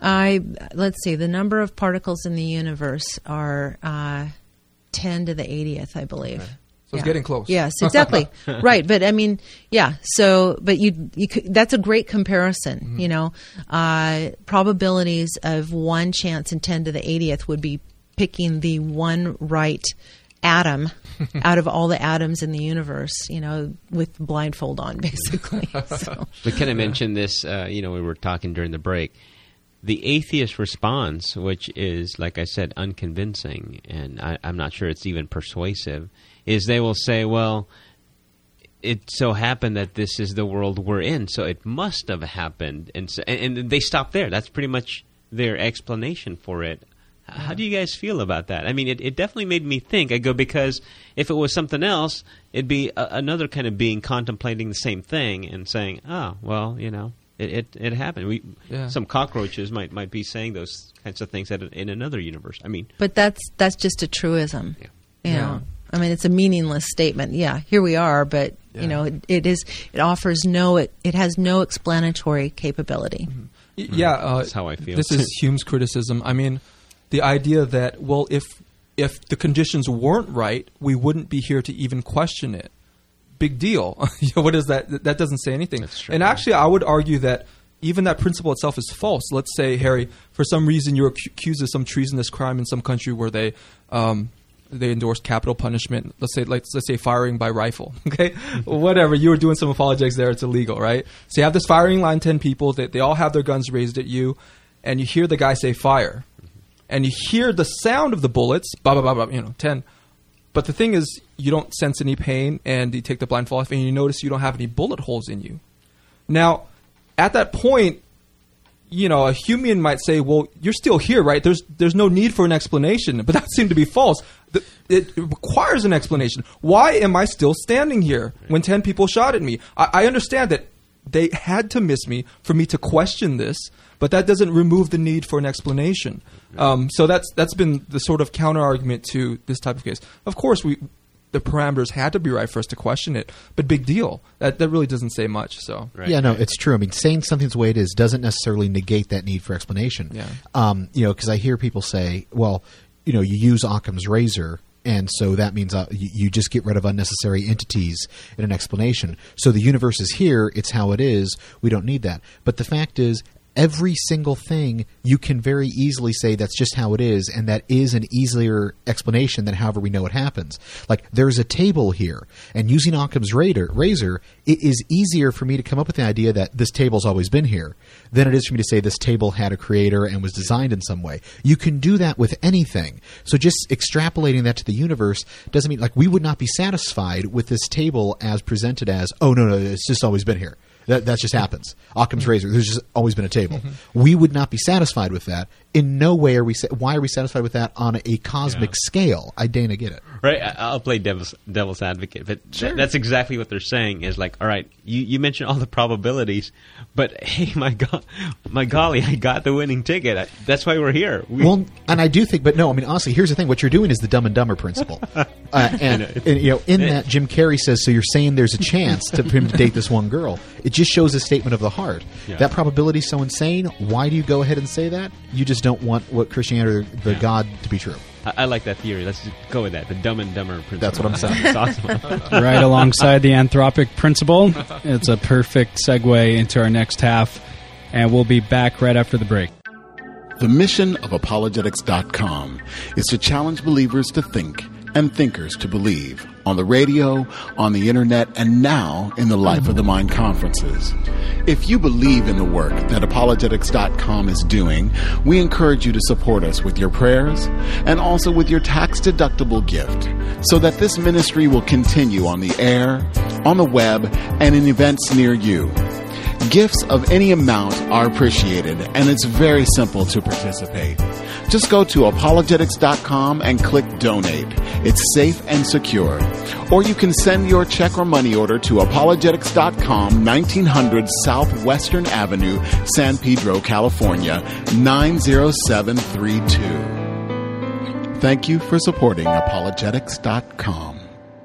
I let's see. The number of particles in the universe are uh, ten to the eightieth, I believe. Okay. So it's Yeah. getting close. Yes, exactly. Right, but I mean, yeah. So, but you, you could, that's a great comparison. Mm-hmm. You know, uh, probabilities of one chance in ten to the eightieth would be picking the one right atom out of all the atoms in the universe. You know, with blindfold on, basically. So. We kind of mentioned this. Uh, you know, we were talking during the break. The atheist response, which is, like I said, unconvincing, and I, I'm not sure it's even persuasive, is they will say, well, it so happened that this is the world we're in, so it must have happened. And, so, and, and they stop there. That's pretty much their explanation for it. How do you guys feel about that? I mean, it, it definitely made me think. I go, because if it was something else, it'd be a, another kind of being contemplating the same thing and saying, oh, well, you know, It, it it happened. We Yeah. some cockroaches might might be saying those kinds of things at, in another universe. I mean, But that's that's just a truism. Yeah. You Yeah. know, I mean, it's a meaningless statement. Yeah, here we are, but Yeah. you know, it, it is. It offers no. It, it has no explanatory capability. Y- Yeah, uh, That's how I feel. This is Hume's criticism. I mean, the idea that, well, if if the conditions weren't right, we wouldn't be here to even question it. Big deal. You know, what is that? That doesn't say anything. That's true. And actually, I would argue that even that principle itself is false. Let's say, Harry, for some reason you're ac- accused of some treasonous crime in some country where they um, they endorse capital punishment. Let's say, like, let's say firing by rifle. Okay, whatever. You were doing some apologetics there. It's illegal, right? So you have this firing line, ten people. They they all have their guns raised at you, and you hear the guy say fire, and you hear the sound of the bullets. Blah blah blah blah. You know, ten. But the thing is, you don't sense any pain, and you take the blindfold off, and you notice you don't have any bullet holes in you. Now, at that point, you know, a Humean might say, well, you're still here, right? There's there's no need for an explanation. But that seemed to be false. The, it requires an explanation. Why am I still standing here when ten people shot at me? I, I understand that they had to miss me for me to question this, but that doesn't remove the need for an explanation. Um, so that's that's been the sort of counter argument to this type of case. Of course, we the parameters had to be right for us to question it, but big deal. That that really doesn't say much. So Right. Yeah, no, it's true. I mean, saying something's the way it is doesn't necessarily negate that need for explanation. Yeah. Um, you know, because I hear people say, well, you know, you use Occam's razor, and so that means uh, you, you just get rid of unnecessary entities in an explanation. So the universe is here. It's how it is. We don't need that. But the fact is, every single thing you can very easily say that's just how it is, and that is an easier explanation than however we know it happens. Like, there's a table here, and using Occam's razor, razor, it is easier for me to come up with the idea that this table's always been here than it is for me to say this table had a creator and was designed in some way. You can do that with anything. So just extrapolating that to the universe doesn't mean, like, we would not be satisfied with this table as presented as, oh, no, no, it's just always been here. That that just happens. Occam's razor. There's just always been a table. We would not be satisfied with that. In no way are we. Sa- why are we satisfied with that on a cosmic Yeah. scale? I Dana get it. Right, I- I'll play devil's, devil's advocate, but th- that's exactly what they're saying. Is like, all right, you, you mentioned all the probabilities, but hey, my go- my golly, I got the winning ticket. I, that's why we're here. We, Well, and I do think, but no, I mean, honestly, here's the thing. What you're doing is the Dumb and Dumber principle. Uh, and, and, you know, in that, Jim Carrey says, so you're saying there's a chance to, for him to date this one girl. It just shows a statement of the heart. Yeah. That probability is so insane. Why do you go ahead and say that? You just don't want what Christianity or the Yeah. God to be true. I, I like that theory. Let's just go with that. The Dumb and Dumber principle. That's what I'm saying. It's awesome. Right alongside the anthropic principle. It's a perfect segue into our next half, and we'll be back right after the break. The mission of apologetics dot com is to challenge believers to think and thinkers to believe on the radio, on the internet, and now in the Life of the Mind conferences. If you believe in the work that apologetics dot com is doing, we encourage you to support us with your prayers and also with your tax-deductible gift so that this ministry will continue on the air, on the web, and in events near you. Gifts of any amount are appreciated, and it's very simple to participate. Just go to apologetics dot com and click Donate. It's safe and secure. Or you can send your check or money order to apologetics dot com, nineteen hundred Southwestern Avenue, San Pedro, California, nine zero seven three two. Thank you for supporting apologetics dot com.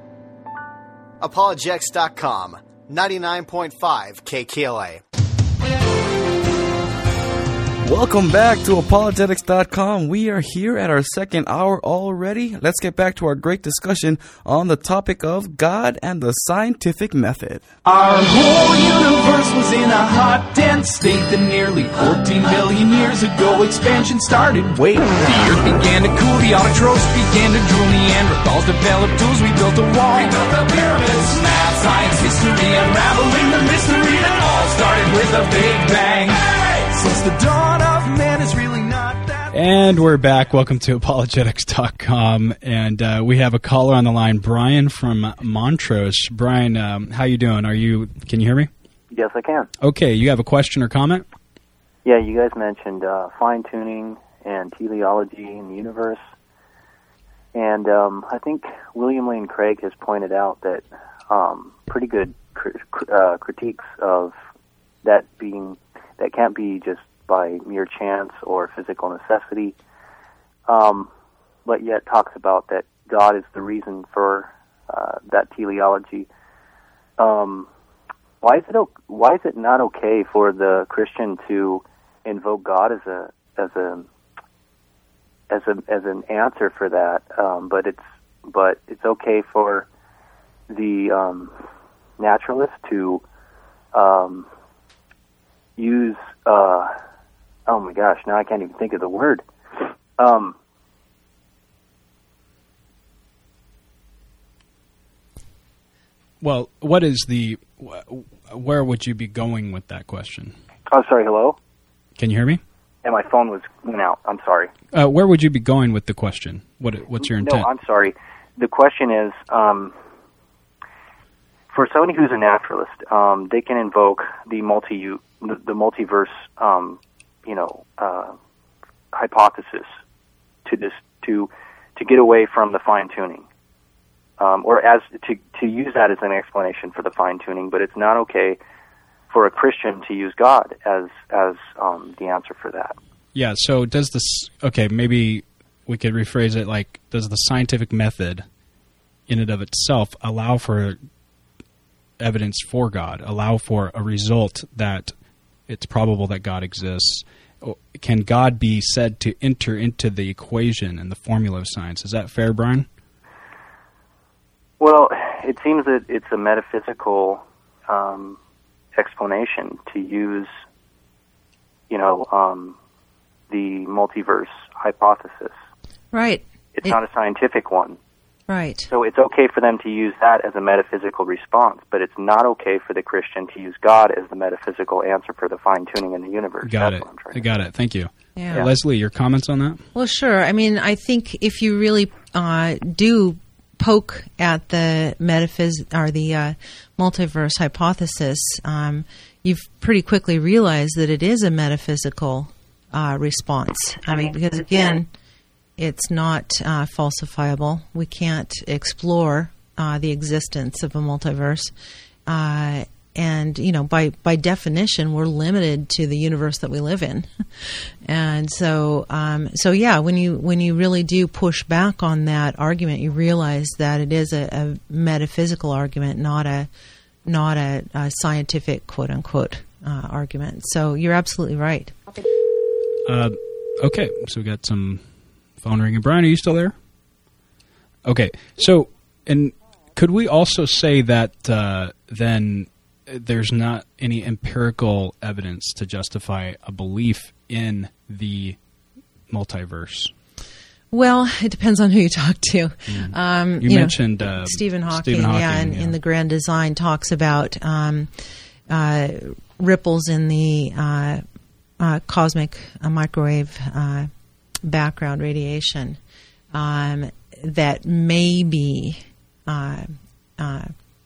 apologetics dot com, ninety-nine point five K K L A. Welcome back to apologetics dot com. We are here at our second hour already. Let's get back to our great discussion on the topic of God and the scientific method. Our whole universe was in a hot, dense state that nearly fourteen billion years ago expansion started. Wait, the earth began to cool, the autotrophs began to drool, Neanderthals developed tools, we built a wall. We built the pyramids, math, science, history, unraveling the mystery that all started with a big bang. Since the dawn of man is really not that. And we're back. Welcome to apologetics dot com. And uh, we have a caller on the line, Brian from Montrose. Brian, um, how you doing? Are you? Can you hear me? Yes, I can. Okay, you have a question or comment? Yeah, you guys mentioned uh, fine-tuning and teleology in the universe. And um, I think William Lane Craig has pointed out that um, pretty good cr- uh, critiques of that being... that can't be just by mere chance or physical necessity, um, but yet talks about that God is the reason for uh, that teleology. Um, why is it o- why is it not okay for the Christian to invoke God as a as a as a as an answer for that? Um, but it's but it's okay for the um, naturalist to um, use, uh, oh my gosh, now I can't even think of the word. Um, well, what is the, where would you be going with that question? oh, sorry, hello? Can you hear me? And my phone was went out, I'm sorry. Uh, where would you be going with the question? What What's your intent? No, I'm sorry. The question is, um, for somebody who's a naturalist, um, they can invoke the multi the, the multiverse, um, you know, uh, hypothesis to this to to get away from the fine tuning, um, or as to to use that as an explanation for the fine tuning. But it's not okay for a Christian to use God as as um, the answer for that. Yeah. So does this? Okay, maybe we could rephrase it like: does the scientific method, in and of itself, allow for evidence for God, allow for a result that it's probable that God exists? Can God be said to enter into the equation and the formula of science? Is that fair, Brian? Well, it seems that it's a metaphysical um, explanation to use, you know, um, the multiverse hypothesis. Right. It's it, not a scientific one. Right. So it's okay for them to use that as a metaphysical response, but it's not okay for the Christian to use God as the metaphysical answer for the fine-tuning in the universe. Got That's it. What I'm trying I got it. Thank you. Yeah. Uh, Leslie, your comments on that? Well, sure. I mean, I think if you really uh, do poke at the metaphys- or the uh, multiverse hypothesis, um, you've pretty quickly realized that it is a metaphysical uh, response. I mean, because again, it's not uh, falsifiable. We can't explore uh, the existence of a multiverse. Uh, and, you know, by, by definition, we're limited to the universe that we live in. And so, um, so yeah, when you when you really do push back on that argument, you realize that it is a, a metaphysical argument, not a not a, a scientific, quote unquote, uh, argument. So you're absolutely right. Uh, okay, so we got some phone ringing. Brian, are you still there? Okay, so and could we also say that uh, then there's not any empirical evidence to justify a belief in the multiverse? Well, it depends on who you talk to. Mm. Um, you, you mentioned know, uh, Stephen Hawking, Stephen Hawking, yeah, and yeah. in the Grand Design talks about um, uh, ripples in the uh, uh, cosmic uh, microwave uh, background radiation um, that may be uh, uh,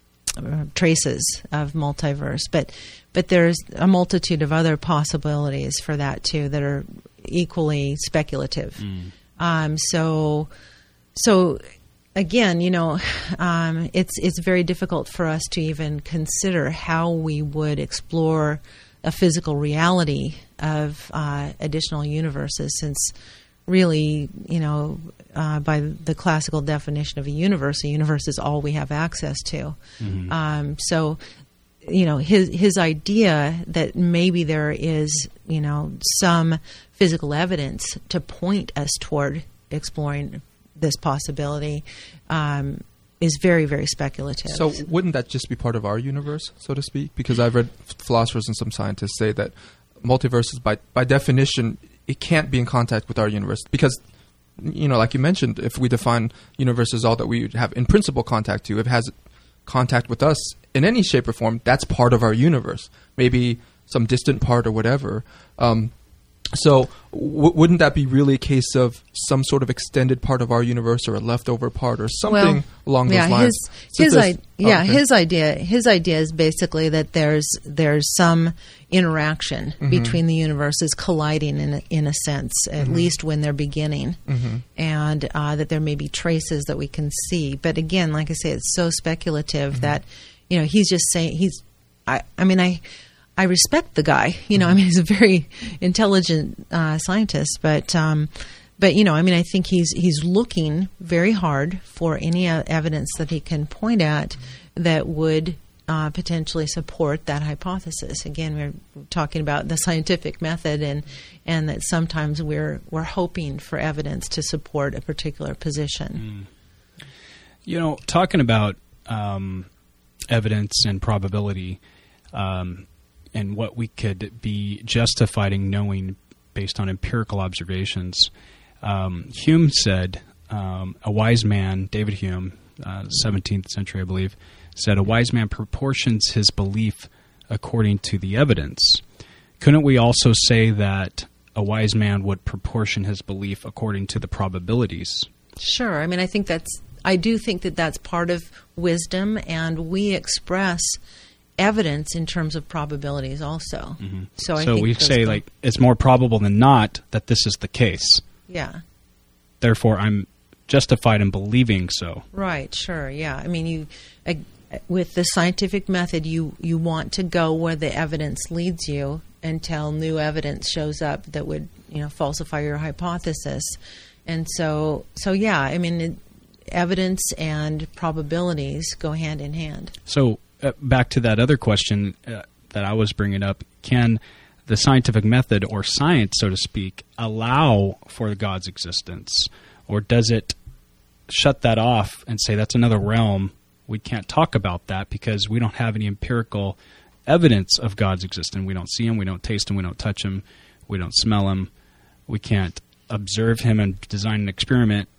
traces of multiverse, but but there's a multitude of other possibilities for that too that are equally speculative. Mm. Um, so, so again, you know, um, it's it's very difficult for us to even consider how we would explore a physical reality of uh, additional universes, since really, you know, uh, by the classical definition of a universe, a universe is all we have access to. Mm-hmm. Um, so you know, his his idea that maybe there is, you know, some physical evidence to point us toward exploring this possibility um, is very, very speculative. So wouldn't that just be part of our universe, so to speak? Because I've read philosophers and some scientists say that multiverses, by by definition, it can't be in contact with our universe because, you know, like you mentioned, if we define universe as all that we have in principle contact to, if it has contact with us in any shape or form, that's part of our universe. Maybe some distant part or whatever. Um, so w- wouldn't that be really a case of some sort of extended part of our universe or a leftover part or something well, along those yeah, lines? His, his I- I- yeah, oh, okay. his idea his idea is basically that there's there's some interaction Mhm. between the universes colliding in a, in a sense, at Mhm. least when they're beginning, Mhm. and uh, that there may be traces that we can see. But again, like I say, it's so speculative Mm-hmm. that, you know, he's just saying he's. I I mean I. I respect the guy, you know. I mean, he's a very intelligent uh, scientist, but um, but you know, I mean, I think he's he's looking very hard for any uh, evidence that he can point at that would uh, potentially support that hypothesis. Again, we're talking about the scientific method, and and that sometimes we're we're hoping for evidence to support a particular position. Mm. You know, talking about um, evidence and probability. Um, and what we could be justified in knowing based on empirical observations. Um, Hume said, um, a wise man, David Hume, uh, seventeenth century, I believe, said, a wise man proportions his belief according to the evidence. Couldn't we also say that a wise man would proportion his belief according to the probabilities? Sure. I mean, I think that's, I do think that that's part of wisdom, and we express evidence in terms of probabilities also. Mm-hmm. So I so think we those say go- like it's more probable than not that this is the case. Yeah. Therefore, I'm justified in believing so. Right, sure. Yeah. I mean, you uh, with the scientific method, you you want to go where the evidence leads you until new evidence shows up that would, you know, falsify your hypothesis. And so so yeah, I mean, it, evidence and probabilities go hand in hand. So uh, back to that other question uh, that I was bringing up, can the scientific method or science, so to speak, allow for God's existence? Or does it shut that off and say that's another realm? We can't talk about that because we don't have any empirical evidence of God's existence. We don't see him, we don't taste him, we don't touch him, we don't smell him. We can't observe him and design an experiment,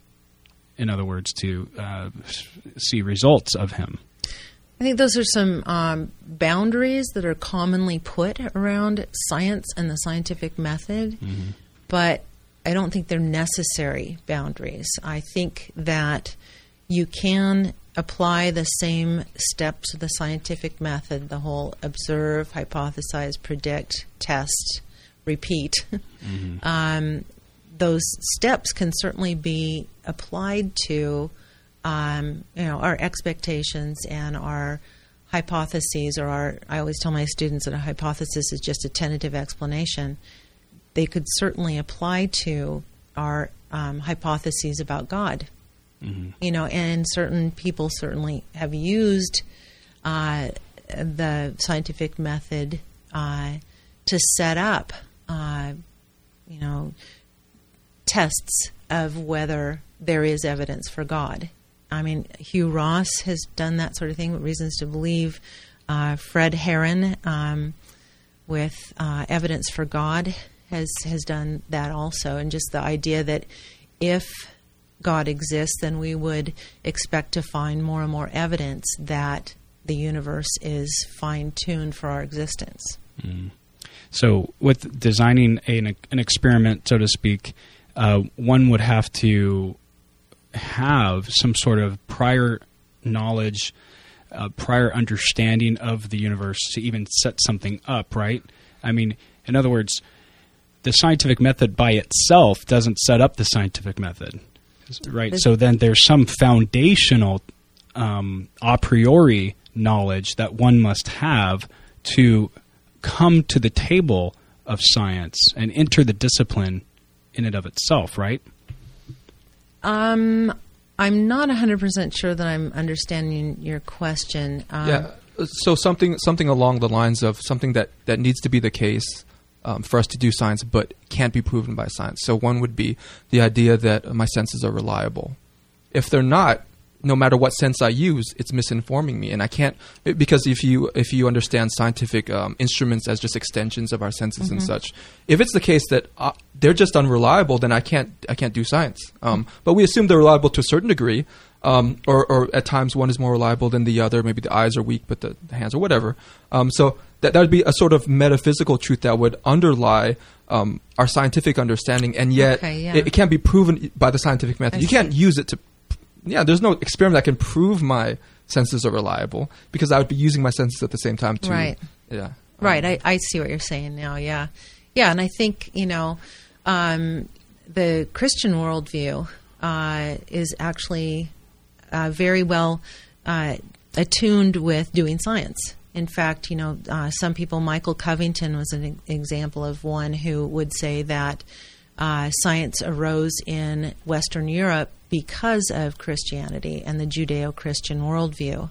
in other words, to uh, see results of him. I think those are some um, boundaries that are commonly put around science and the scientific method, Mm-hmm. but I don't think they're necessary boundaries. I think that you can apply the same steps of the scientific method, the whole observe, hypothesize, predict, test, repeat. Mm-hmm. Um, those steps can certainly be applied to Um, you know, our expectations and our hypotheses, or our, I always tell my students that a hypothesis is just a tentative explanation. They could certainly apply to our um, hypotheses about God. Mm-hmm. You know, and certain people certainly have used uh, the scientific method uh, to set up, uh, you know, tests of whether there is evidence for God. I mean, Hugh Ross has done that sort of thing with Reasons to Believe. Uh, Fred Heron, um, with uh, Evidence for God, has, has done that also. And just the idea that if God exists, then we would expect to find more and more evidence that the universe is fine-tuned for our existence. Mm. So with designing a, an experiment, so to speak, uh, one would have to have some sort of prior knowledge, uh, prior understanding of the universe to even set something up, right? I mean, in other words, the scientific method by itself doesn't set up the scientific method, right? So then there's some foundational um, a priori knowledge that one must have to come to the table of science and enter the discipline in and of itself, right? Um, I'm not one hundred percent sure that I'm understanding your question. Um, Yeah, so something something along the lines of something that, that needs to be the case um, for us to do science, but can't be proven by science. So one would be the idea that my senses are reliable. If they're not, no matter what sense I use, it's misinforming me, and I can't, because if you if you understand scientific um, instruments as just extensions of our senses Mm-hmm. and such, if it's the case that uh, they're just unreliable, then I can't I can't do science. Um, but we assume they're reliable to a certain degree, um, or, or at times one is more reliable than the other. Maybe the eyes are weak, but the, the hands or whatever. Um, so that that would be a sort of metaphysical truth that would underlie um, our scientific understanding, and yet Okay, yeah. it, it can't be proven by the scientific method. I You can't see. use it to. Yeah, there's no experiment that can prove my senses are reliable, because I would be using my senses at the same time too. Right. Yeah. Right. I, I see what you're saying now. Yeah. Yeah. And I think, you know, um, the Christian worldview uh, is actually uh, very well uh, attuned with doing science. In fact, you know, uh, some people, Michael Covington was an e- example of one who would say that uh, science arose in Western Europe because of Christianity and the Judeo-Christian worldview,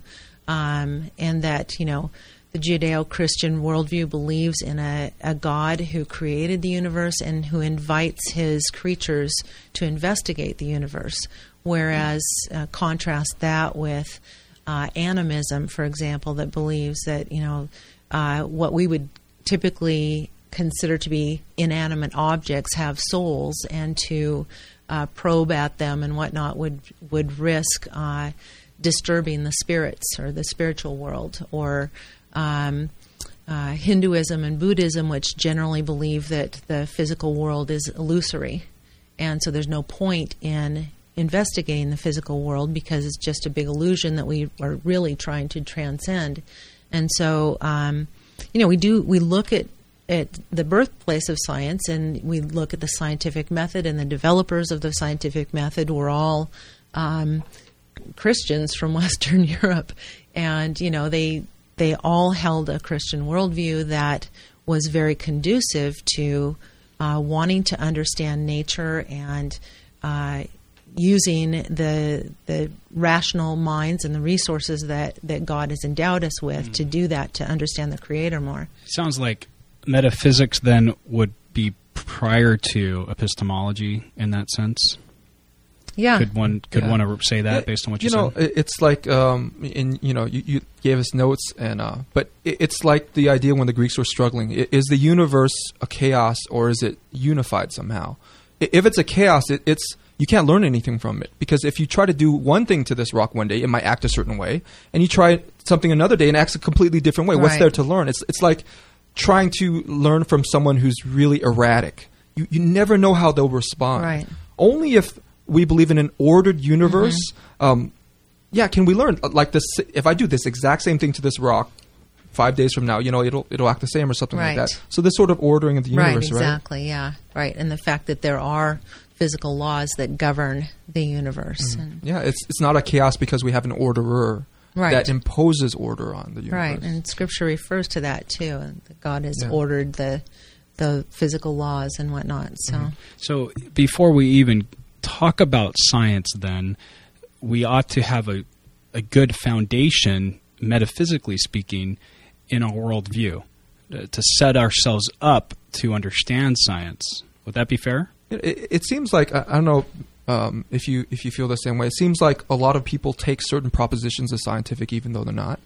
um, and that, you know, the Judeo-Christian worldview believes in a, a God who created the universe and who invites his creatures to investigate the universe, whereas uh, contrast that with uh, animism, for example, that believes that, you know, uh, what we would typically consider to be inanimate objects have souls, and to uh, probe at them and whatnot would would risk uh, disturbing the spirits or the spiritual world. Or um, uh, Hinduism and Buddhism, which generally believe that the physical world is illusory, and so there's no point in investigating the physical world because it's just a big illusion that we are really trying to transcend. And so, um, you know, we do we look at at the birthplace of science, and we look at the scientific method, and the developers of the scientific method were all um, Christians from Western Europe, and you know they they all held a Christian worldview that was very conducive to uh, wanting to understand nature and uh, using the the rational minds and the resources that, that God has endowed us with mm. to do that, to understand the Creator more. Sounds like metaphysics then would be prior to epistemology in that sense. Yeah. Could one could Yeah. one say that Yeah, based on what you you know? said? it- It's like um, in you know you, you gave us notes, and uh, but it, it's like the idea when the Greeks were struggling: I- is the universe a chaos or is it unified somehow? I- If it's a chaos, it, it's you can't learn anything from it, because if you try to do one thing to this rock one day, it might act a certain way, and you try something another day and it acts a completely different way. What's Right. there to learn? It's it's like trying to learn from someone who's really erratic. You you never know how they'll respond. Right. Only if we believe in an ordered universe, um, yeah, can we learn? Like this, if I do this exact same thing to this rock five days from now, you know, it'll it'll act the same or something Right. like that. So this sort of ordering of the universe, right, right? exactly, yeah, right. And the fact that there are physical laws that govern the universe. Mhm. And, Yeah, it's it's not a chaos because we have an orderer Right. that imposes order on the universe. right, and Scripture refers to that too. And that God has Yeah. ordered the the physical laws and whatnot. So, So before we even talk about science, then, we ought to have a, a good foundation, metaphysically speaking, in our worldview uh, to set ourselves up to understand science. Would that be fair? It, it, it seems like I, I don't know um, if you if you feel the same way. It seems like a lot of people take certain propositions as scientific, even though they're not.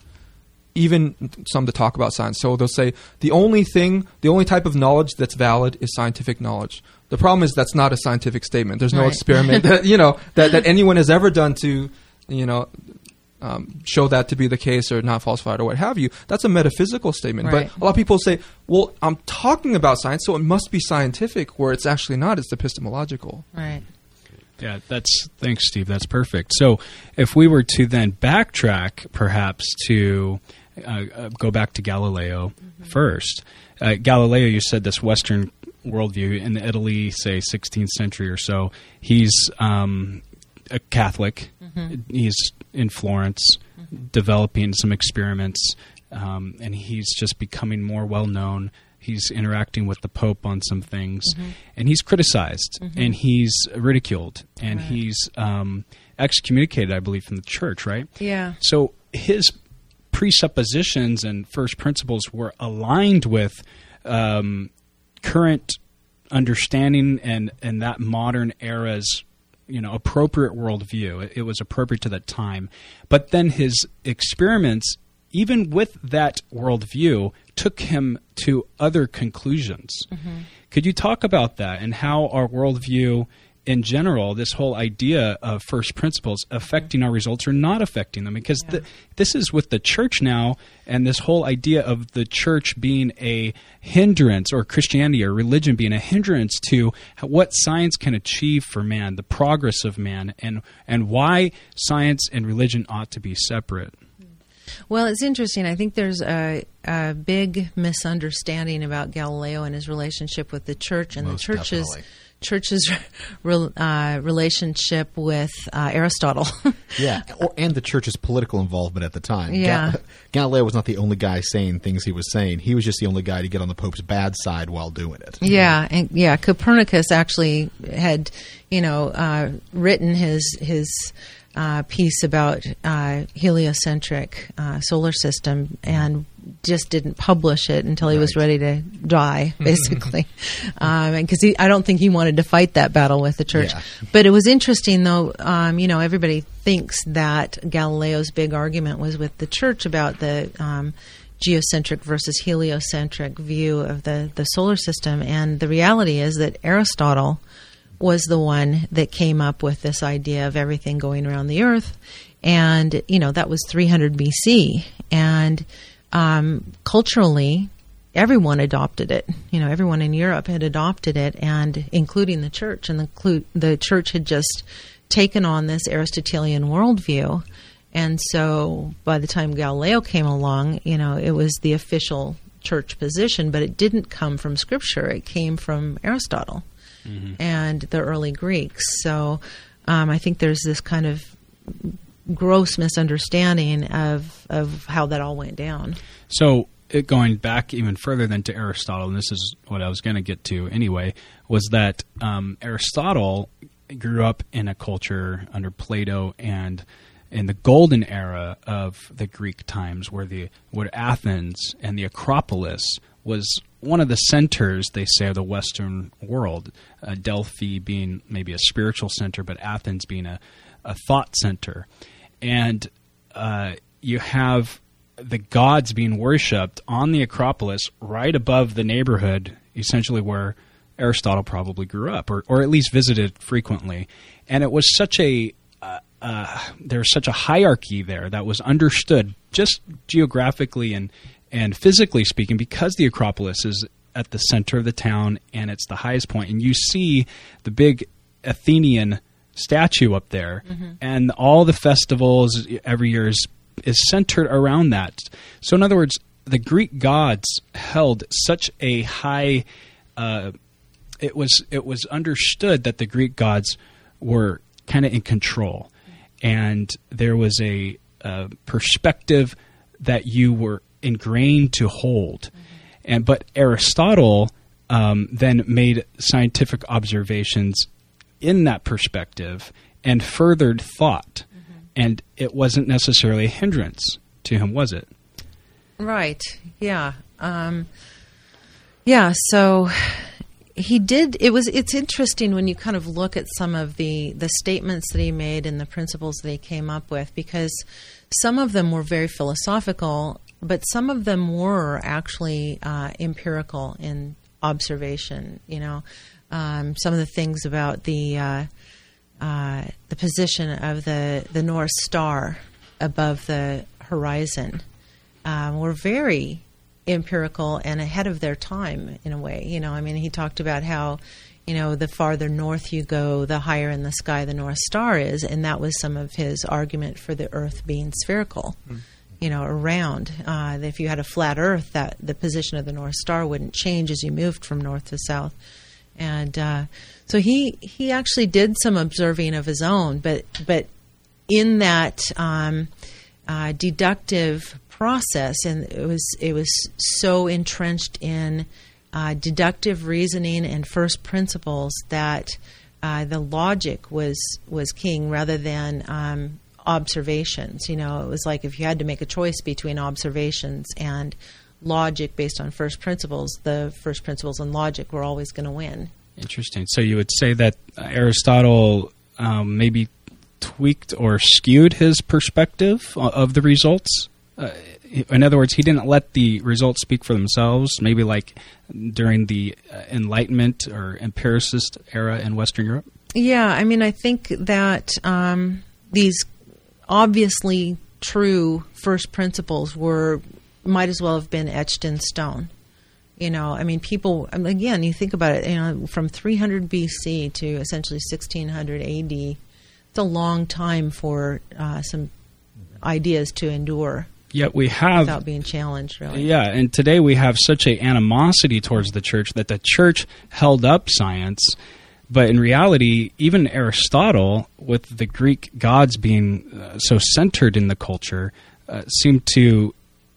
Even some that talk about science, so they'll say the only thing, the only type of knowledge that's valid is scientific knowledge. The problem is that's not a scientific statement. There's no Right. experiment that you know that, that anyone has ever done to you know um, show that to be the case or not falsified or what have you. That's a metaphysical statement. Right. But a lot of people say, well, I'm talking about science, so it must be scientific, where it's actually not. It's epistemological. right. Yeah, that's thanks, Steve. That's perfect. So, if we were to then backtrack, perhaps to uh, uh, go back to Galileo first. Uh, Galileo, you said this Western worldview in Italy, say sixteenth century or so. He's um, a Catholic. Mhm. He's in Florence, developing some experiments, um, and he's just becoming more well known. He's interacting with the Pope on some things, Mhm. and he's criticized, Mhm. and he's ridiculed, and Right. he's um, excommunicated, I believe, from the church, right? Yeah. So his presuppositions and first principles were aligned with um, current understanding and, and that modern era's, you know, appropriate worldview. It, it was appropriate to that time. But then his experiments, even with that worldview, took him to other conclusions. Mm-hmm. Could you talk about that and how our worldview in general, this whole idea of first principles affecting our results or not affecting them? Because yeah. the, this is with the church now, and this whole idea of the church being a hindrance, or Christianity or religion being a hindrance to what science can achieve for man, the progress of man, and, and why science and religion ought to be separate. Well, it's interesting. I think there's a, a big misunderstanding about Galileo and his relationship with the church and Most the church's definitely. church's re, uh, relationship with uh, Aristotle. yeah, or, and the church's political involvement at the time. Yeah. Gal- Galileo was not the only guy saying things he was saying. He was just the only guy to get on the Pope's bad side while doing it. Yeah, and yeah, Copernicus actually had, you know, uh, written his his. Uh, piece about uh, heliocentric uh, solar system and just didn't publish it until he right. was ready to die, basically. um, and because I don't think he wanted to fight that battle with the church. Yeah. But it was interesting, though. Um, you know, everybody thinks that Galileo's big argument was with the church about the um, geocentric versus heliocentric view of the, the solar system. And the reality is that Aristotle was the one that came up with this idea of everything going around the Earth. And, you know, that was three hundred B C. And um, culturally, everyone adopted it. You know, everyone in Europe had adopted it, and including the church. And the, clu- the church had just taken on this Aristotelian worldview. And so by the time Galileo came along, you know, it was the official church position, but it didn't come from Scripture. It came from Aristotle. Mm-hmm. And the early Greeks. So um, I think there's this kind of gross misunderstanding of of how that all went down. So it, going back even further than to Aristotle, and this is what I was going to get to anyway, was that um, Aristotle grew up in a culture under Plato and in the golden era of the Greek times, where the where Athens and the Acropolis was one of the centers, they say, of the Western world, uh, Delphi being maybe a spiritual center, but Athens being a, a thought center. And uh, you have the gods being worshipped on the Acropolis right above the neighborhood, essentially where Aristotle probably grew up, or, or at least visited frequently. And it was such a uh, uh, there was such a hierarchy there that was understood just geographically and And physically speaking, because the Acropolis is at the center of the town and it's the highest point, and you see the big Athenian statue up there, mm-hmm. and all the festivals every year is, is centered around that. So in other words, the Greek gods held such a high uh, it was it was understood that the Greek gods were kind of in control, and there was a, a perspective that you were ingrained to hold. Mm-hmm. And but Aristotle um, then made scientific observations in that perspective and furthered thought. Mm-hmm. And it wasn't necessarily a hindrance to him, was it? Right. Yeah. Um, yeah. So he did. It was. It's interesting when you kind of look at some of the the statements that he made and the principles that he came up with, because some of them were very philosophical, but some of them were actually uh, empirical in observation. You know, um, some of the things about the uh, uh, the position of the the North Star above the horizon um, were very empirical and ahead of their time in a way. You know, I mean, he talked about how, you know, the farther north you go, the higher in the sky the North Star is, and that was some of his argument for the Earth being spherical. Mm. You know, around. Uh, if you had a flat Earth, that the position of the North Star wouldn't change as you moved from north to south. And uh, so he he actually did some observing of his own, but but in that um, uh, deductive process, and it was it was so entrenched in uh, deductive reasoning and first principles that uh, the logic was was king rather than um, observations. You know, it was like if you had to make a choice between observations and logic based on first principles, the first principles and logic were always going to win. Interesting. So you would say that Aristotle um, maybe tweaked or skewed his perspective of the results? Uh, in other words, he didn't let the results speak for themselves, maybe like during the uh, Enlightenment or empiricist era in Western Europe? Yeah, I mean, I think that um, these obviously true first principles were might as well have been etched in stone. You know, I mean, people, again, you think about it, you know, from three hundred B C to essentially sixteen hundred A D, it's a long time for uh, some ideas to endure. Yet we have... Without being challenged, really. Yeah, and today we have such a animosity towards the church that the church held up science, but in reality, even Aristotle, with the Greek gods being uh, so centered in the culture, uh, seemed to...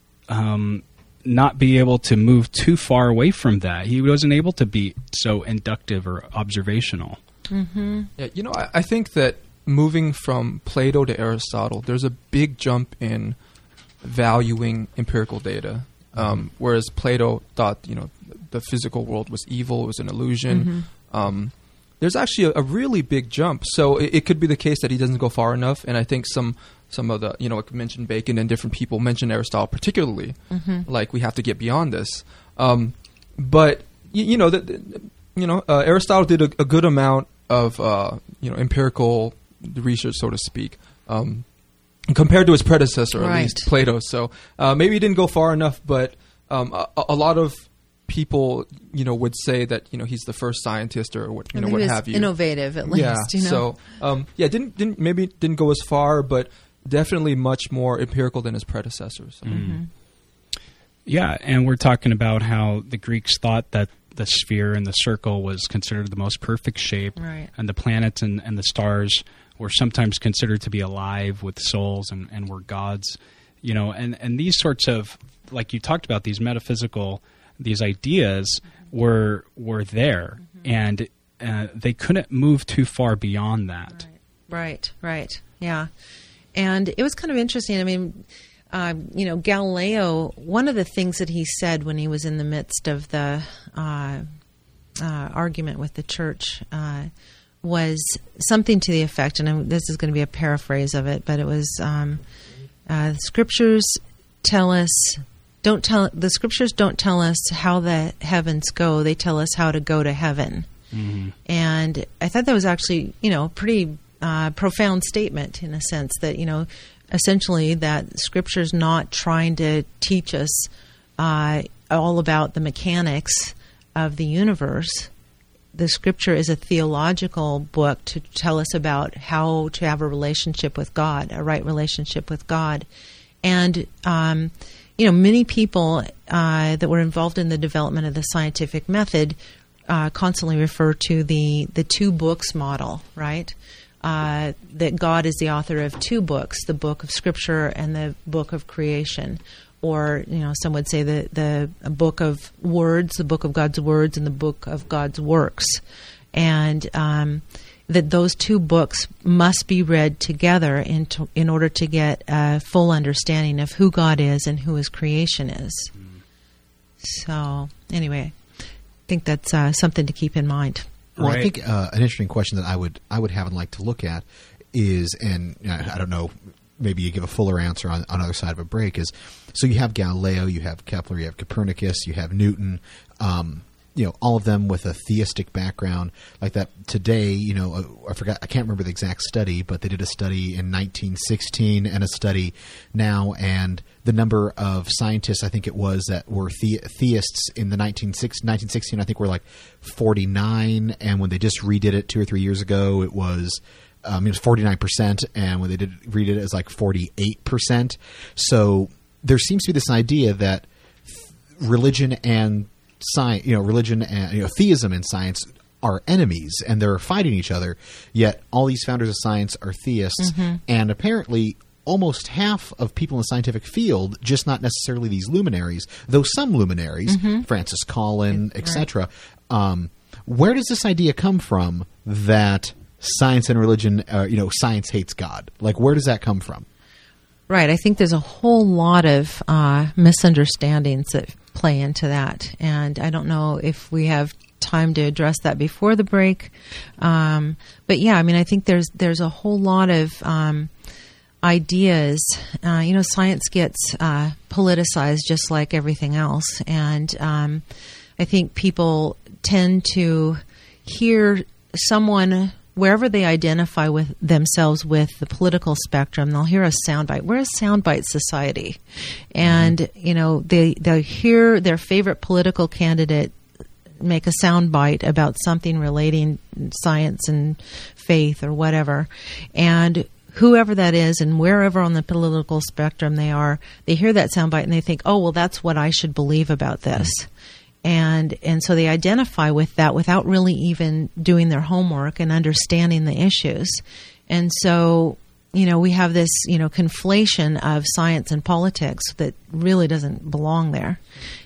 Um, not be able to move too far away from that. He wasn't able to be so inductive or observational. Mm-hmm. Yeah, you know, I, I think that moving from Plato to Aristotle, there's a big jump in valuing empirical data. Um, whereas Plato thought, you know, the physical world was evil, it was an illusion. Mm-hmm. Um, there's actually a, a really big jump. So it, it could be the case that he doesn't go far enough, and I think some... Some of the, you know, like mentioned Bacon and different people mentioned Aristotle particularly, mm-hmm. like we have to get beyond this. Um, but you, you know, the, the, you know, uh, Aristotle did a, a good amount of uh, you know empirical research, so to speak, um, compared to his predecessor, right. at least Plato. So uh, maybe he didn't go far enough, but um, a, a lot of people, you know, would say that you know he's the first scientist or what you know he what was have you. Innovative, at least. Yeah. You know? So um, yeah, didn't didn't maybe didn't go as far, but definitely much more empirical than his predecessors. So. Mm. Yeah, and we're talking about how the Greeks thought that the sphere and the circle was considered the most perfect shape, right. and the planets and, and the stars were sometimes considered to be alive with souls and, and were gods. You know, and, and these sorts of, like you talked about, these metaphysical, these ideas were were there, mm-hmm. and uh, they couldn't move too far beyond that. Right, right, right. Yeah. And it was kind of interesting. I mean, uh, you know, Galileo, one of the things that he said when he was in the midst of the uh, uh, argument with the church uh, was something to the effect, and I'm, this is going to be a paraphrase of it, but it was, um, uh, scriptures tell us, don't tell, the scriptures don't tell us how the heavens go, they tell us how to go to heaven. Mm-hmm. And I thought that was actually, you know, pretty Uh, profound statement in a sense that, you know, essentially that Scripture's not trying to teach us uh, all about the mechanics of the universe. The Scripture is a theological book to tell us about how to have a relationship with God, a right relationship with God. And, um, you know, many people uh, that were involved in the development of the scientific method uh, constantly refer to the, the two books model, right? Uh, that God is the author of two books, the book of Scripture and the book of creation. Or, you know, some would say the, the book of words, the book of God's words, and the book of God's works. And um, that those two books must be read together in, to, in order to get a full understanding of who God is and who His creation is. Mm. So, anyway, I think that's uh, something to keep in mind. Well, Right. I think uh, an interesting question that I would I would have and like to look at is, and you know, I don't know, maybe you give a fuller answer on on the other side of a break, is so you have Galileo, you have Kepler, you have Copernicus, you have Newton, um, you know, all of them with a theistic background like that. Today, you know, uh, I forgot, I can't remember the exact study, but they did a study in nineteen sixteen and a study now, and the number of scientists, I think it was, that were the- theists in the nineteen sixteen, I think were like forty-nine, and when they just redid it two or three years ago, it was um, it was forty-nine percent, and when they did redid it, it was like forty-eight percent. So there seems to be this idea that religion and science, you know, religion and you know, theism and science are enemies, and they're fighting each other. Yet all these founders of science are theists, Mm-hmm. and apparently almost half of people in the scientific field, just not necessarily these luminaries, though some luminaries, Mm-hmm. Francis Collin, et cetera. Um, where does this idea come from that science and religion, uh, you know, science hates God. Like, where does that come from? Right. I think there's a whole lot of uh, misunderstandings that play into that. And I don't know if we have time to address that before the break. Um, but yeah, I mean, I think there's there's a whole lot of um, ideas. Uh, you know, science gets uh, politicized just like everything else. And um, I think people tend to hear someone, wherever they identify with themselves with the political spectrum, they'll hear a soundbite. We're a soundbite society. And, mm-hmm. you know, they, they hear their favorite political candidate make a soundbite about something relating science and faith or whatever. And whoever that is and wherever on the political spectrum they are, they hear that soundbite and they think, oh, well, that's what I should believe about this. Mm-hmm. And and so they identify with that without really even doing their homework and understanding the issues. And so, you know, we have this, you know, conflation of science and politics that really doesn't belong there.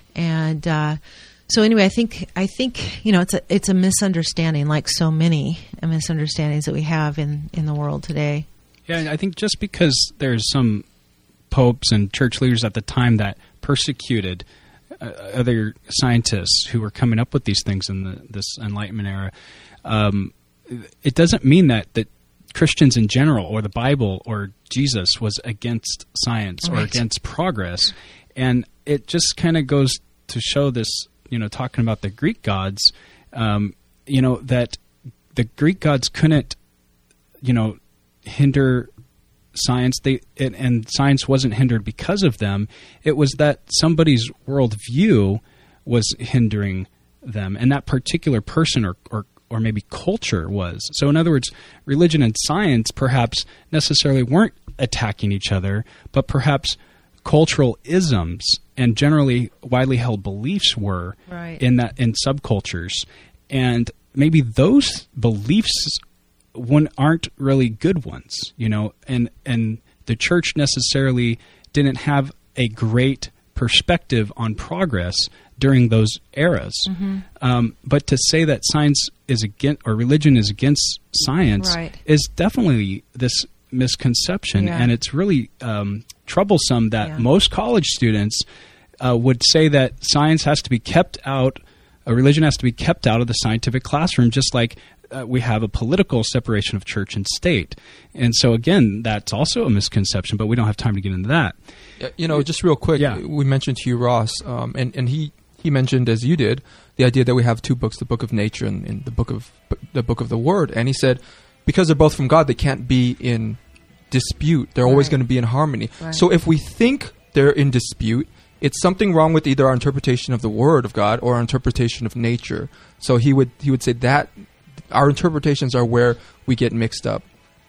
And uh, so anyway, I think I think you know it's a it's a misunderstanding, like so many misunderstandings that we have in, in the world today. Yeah, I think just because there's some popes and church leaders at the time that persecuted Uh, other scientists who were coming up with these things in the, this Enlightenment era, um, it doesn't mean that, that Christians in general or the Bible or Jesus was against science right. or against progress. And it just kind of goes to show this, you know, talking about the Greek gods, um, you know, that the Greek gods couldn't, you know, hinder science, they and, and science wasn't hindered because of them. It was that somebody's worldview was hindering them, and that particular person or, or or maybe culture was. So in other words, religion and science perhaps necessarily weren't attacking each other, but perhaps cultural isms and generally widely held beliefs were right. in that in subcultures. And maybe those beliefs one aren't really good ones, you know, and and the church necessarily didn't have a great perspective on progress during those eras. Mm-hmm. Um, but to say that science is against or religion is against science right. is definitely this misconception, yeah. and it's really um, troublesome that yeah. most college students uh, would say that science has to be kept out, a religion has to be kept out of the scientific classroom, just like Uh, we have a political separation of church and state. And so, again, that's also a misconception, but we don't have time to get into that. You know, just real quick, yeah. we mentioned to you Ross, um, and, and he, he mentioned, as you did, the idea that we have two books, the Book of Nature and, and the book of the Book of the Word. And he said, because they're both from God, they can't be in dispute. They're right. always going to be in harmony. Right. So if we think they're in dispute, it's something wrong with either our interpretation of the Word of God or our interpretation of nature. So he would he would say that our interpretations are where we get mixed up.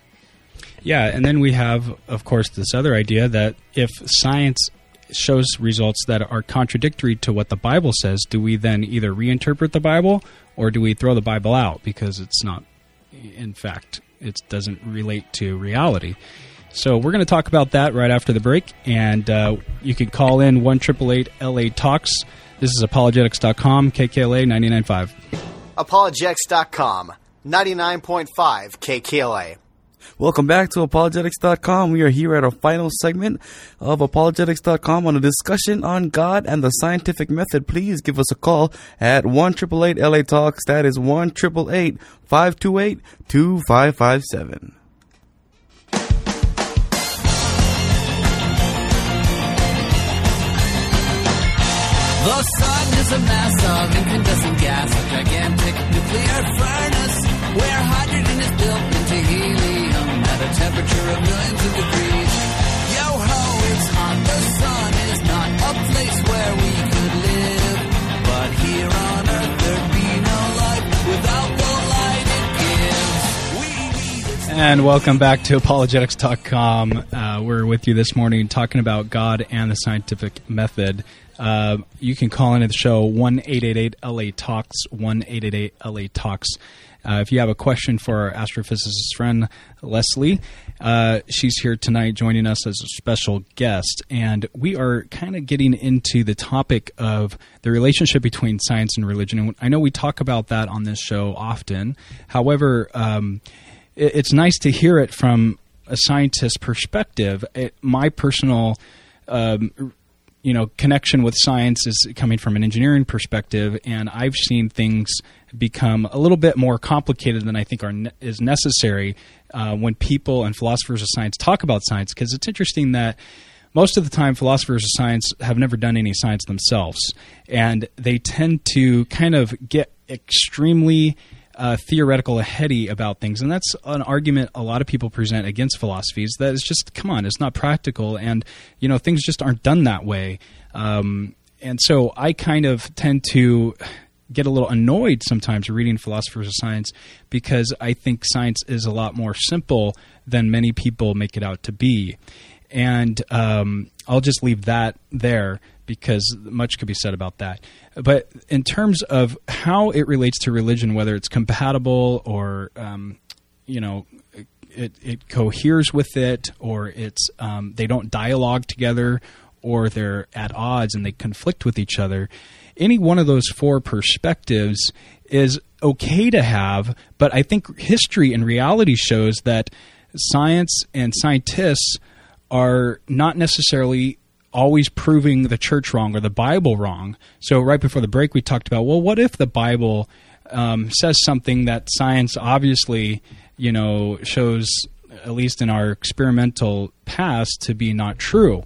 Yeah, and then we have, of course, this other idea that if science shows results that are contradictory to what the Bible says, do we then either reinterpret the Bible or do we throw the Bible out because it's not, in fact, it doesn't relate to reality? So we're going to talk about that right after the break, and uh, you can call in one eight eight eight L A Talks. This is apologetics dot com, K K L A ninety-nine point five. apologetics dot com, ninety-nine point five K K L A. Welcome back to apologetics dot com. We are here at our final segment of apologetics dot com on a discussion on God and the scientific method. Please give us a call at one eight eight eight L A Talks. That is one eight eight eight, five two eight, two five five seven. The sun is a mass of incandescent gas, a gigantic nuclear furnace, where hydrogen is built into helium at a temperature of millions of degrees. Yo-ho, it's hot. The sun is not a place where we could live, but here on Earth there'd be no life without the light it gives. We need its And welcome back to apologetics dot com. Uh, we're with you this morning talking about God and the scientific method. Uh, you can call into the show one eight eight eight L A Talks, one eight eight eight L A Talks. Uh, if you have a question for our astrophysicist friend, Leslie, uh, she's here tonight joining us as a special guest. And we are kind of getting into the topic of the relationship between science and religion. And I know we talk about that on this show often. However, um, it, it's nice to hear it from a scientist's perspective. It, my personal um, you know, connection with science is coming from an engineering perspective, and I've seen things become a little bit more complicated than I think are ne- is necessary uh, when people and philosophers of science talk about science, because it's interesting that most of the time philosophers of science have never done any science themselves, and they tend to kind of get extremely Uh, theoretical, heady about things, and that's an argument a lot of people present against philosophies. That is just, come on, it's not practical, and you know things just aren't done that way. Um, and so I kind of tend to get a little annoyed sometimes reading philosophers of science, because I think science is a lot more simple than many people make it out to be. And um, I'll just leave that there, because much could be said about that. But in terms of how it relates to religion, whether it's compatible or, um, you know, it, it coheres with it, or it's um, they don't dialogue together, or they're at odds and they conflict with each other, any one of those four perspectives is okay to have, but I think history and reality shows that science and scientists are not necessarily always proving the church wrong or the Bible wrong. So right before the break, we talked about, well, what if the Bible um, says something that science obviously, you know, shows, at least in our experimental past, to be not true?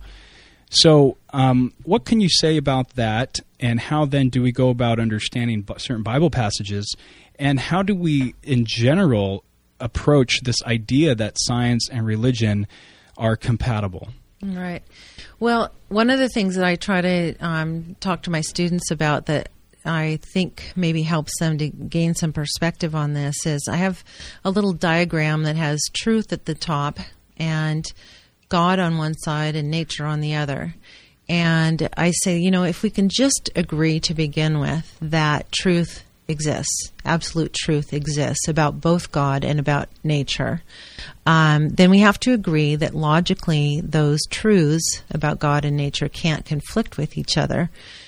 So um, what can you say about that, and how then do we go about understanding certain Bible passages, and how do we, in general, approach this idea that science and religion are compatible? Right. Well, one of the things that I try to um, talk to my students about that I think maybe helps them to gain some perspective on this is I have a little diagram that has truth at the top and God on one side and nature on the other. And I say, you know, if we can just agree to begin with that truth exists, absolute truth exists about both God and about nature, um, then we have to agree that logically those truths about God and nature can't conflict with each other.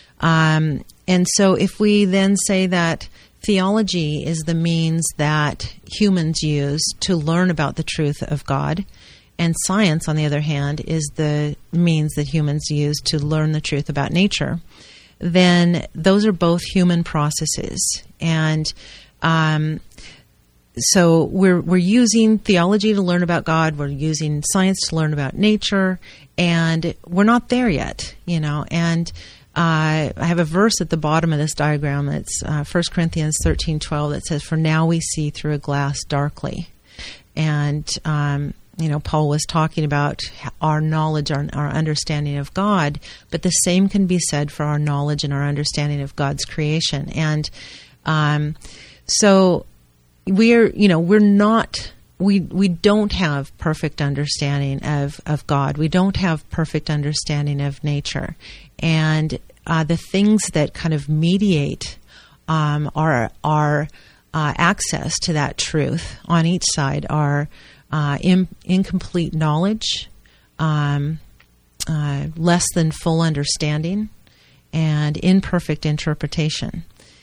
Um, and so if we then say that theology is the means that humans use to learn about the truth of God, and science, on the other hand, is the means that humans use to learn the truth about nature, then those are both human processes. And um, so we're we're using theology to learn about God, we're using science to learn about nature, and we're not there yet, you know. And uh, I have a verse at the bottom of this diagram. It's uh, First Corinthians thirteen twelve that says, "For now we see through a glass darkly." And um, you know, Paul was talking about our knowledge, our, our understanding of God, but the same can be said for our knowledge and our understanding of God's creation. And um, so we're, you know, we're not, we we don't have perfect understanding of, of God. We don't have perfect understanding of nature. And uh, the things that kind of mediate um, our, our uh, access to that truth on each side are Uh, in, incomplete knowledge, um, uh, less than full understanding, and imperfect interpretation.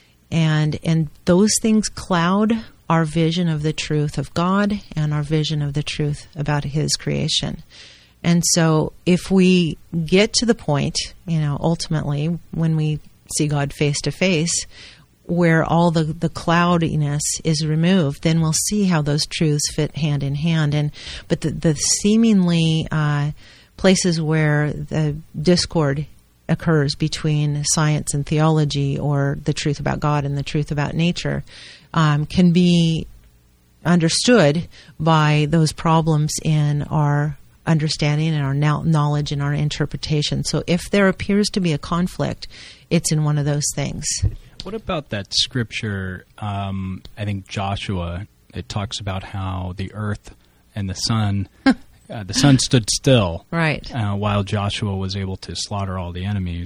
And and those things cloud our vision of the truth of God and our vision of the truth about His creation. And so if we get to the point, you know, ultimately, when we see God face to face, where all the, the cloudiness is removed, then we'll see how those truths fit hand in hand. And but the, the seemingly uh, places where the discord occurs between science and theology, or the truth about God and the truth about nature, um, can be understood by those problems in our understanding and our knowledge and our interpretation. So if there appears to be a conflict, it's in one of those things. What about that scripture, um, I think Joshua, it talks about how the earth and the sun, uh, the sun stood still, right, uh, while Joshua was able to slaughter all the enemies.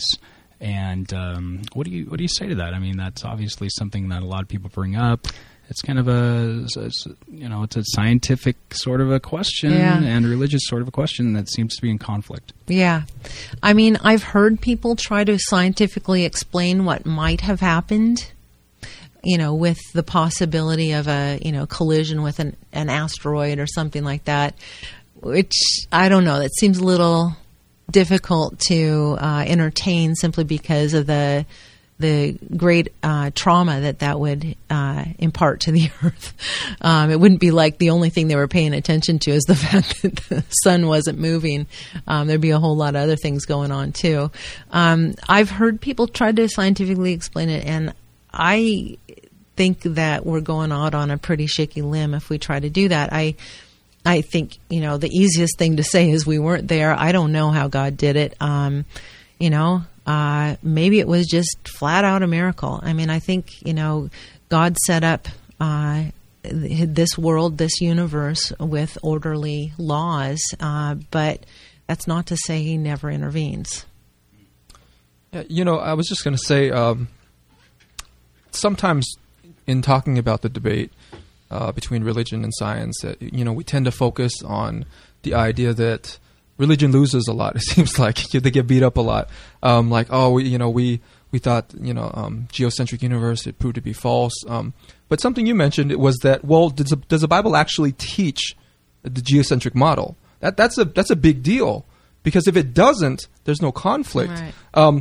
And um, what do you what do you say to that? I mean, that's obviously something that a lot of people bring up. It's kind of a, it's, you know, it's a scientific sort of a question, yeah, and religious sort of a question that seems to be in conflict. Yeah. I mean, I've heard people try to scientifically explain what might have happened. you know, with the possibility of a, you know, collision with an, an asteroid or something like that, which I don't know, that seems a little difficult to uh, entertain simply because of the the great uh, trauma that that would uh, impart to the Earth. Um, it wouldn't be like the only thing they were paying attention to is the fact that the sun wasn't moving. Um, there'd be a whole lot of other things going on too. Um, I've heard people try to scientifically explain it, and I think that we're going out on a pretty shaky limb if we try to do that. I I think, you know, the easiest thing to say is we weren't there. I don't know how God did it. Um, you know, uh, maybe it was just flat out a miracle. I mean, I think, you know, God set up uh, this world, this universe with orderly laws, uh, but that's not to say he never intervenes. Yeah, you know, I was just going to say, um, sometimes in talking about the debate uh, between religion and science, uh, you know, we tend to focus on the idea that religion loses a lot. It seems like they get beat up a lot. Um, like, oh, we, you know, we we thought, you know, um, geocentric universe, it proved to be false. Um, but something you mentioned it was that, well, does the, does the Bible actually teach the geocentric model? That that's a that's a big deal, because if it doesn't, there's no conflict. Right. Um,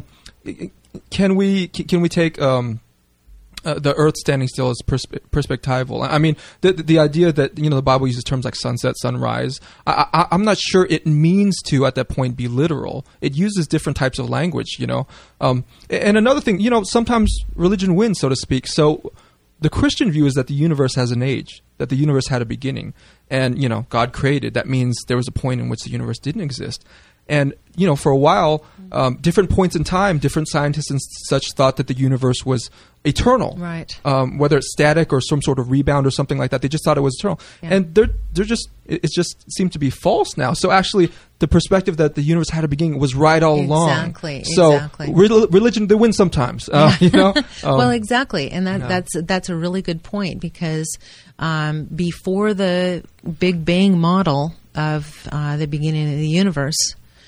can we can we take um, uh, the Earth standing still as perspe- perspectival? I mean, the the idea that, you know, the Bible uses terms like sunset, sunrise. I, I, I'm not sure it means to at that point be literal. It uses different types of language, you know. Um, and another thing, you know, sometimes religion wins, so to speak. So the Christian view is that the universe has an age, that the universe had a beginning, and, you know, God created. That means there was a point in which the universe didn't exist. And, you know, for a while, um, different points in time, different scientists and such thought that the universe was eternal. Right. Um, whether it's static or some sort of rebound or something like that, they just thought it was eternal. Yeah. And they're they're just it it's just seemed to be false now. So actually, the perspective that the universe had a beginning was right all along. Exactly. So exactly. re- religion, they win sometimes. Uh, you know. Um, well, exactly, and that yeah. that's that's a really good point, because um, before the Big Bang model of uh, the beginning of the universe,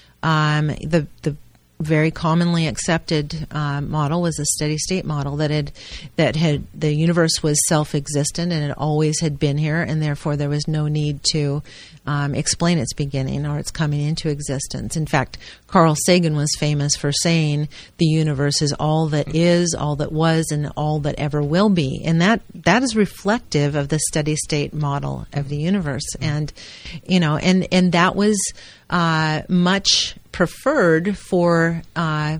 um, the the very commonly accepted uh, model was a steady state model that had that had the universe was self-existent and it always had been here, and therefore there was no need to um, explain its beginning or its coming into existence. In fact, Carl Sagan was famous for saying the universe is all that is, all that was, and all that ever will be, and that that is reflective of the steady state model of the universe. And you know, and and that was uh, much preferred for uh,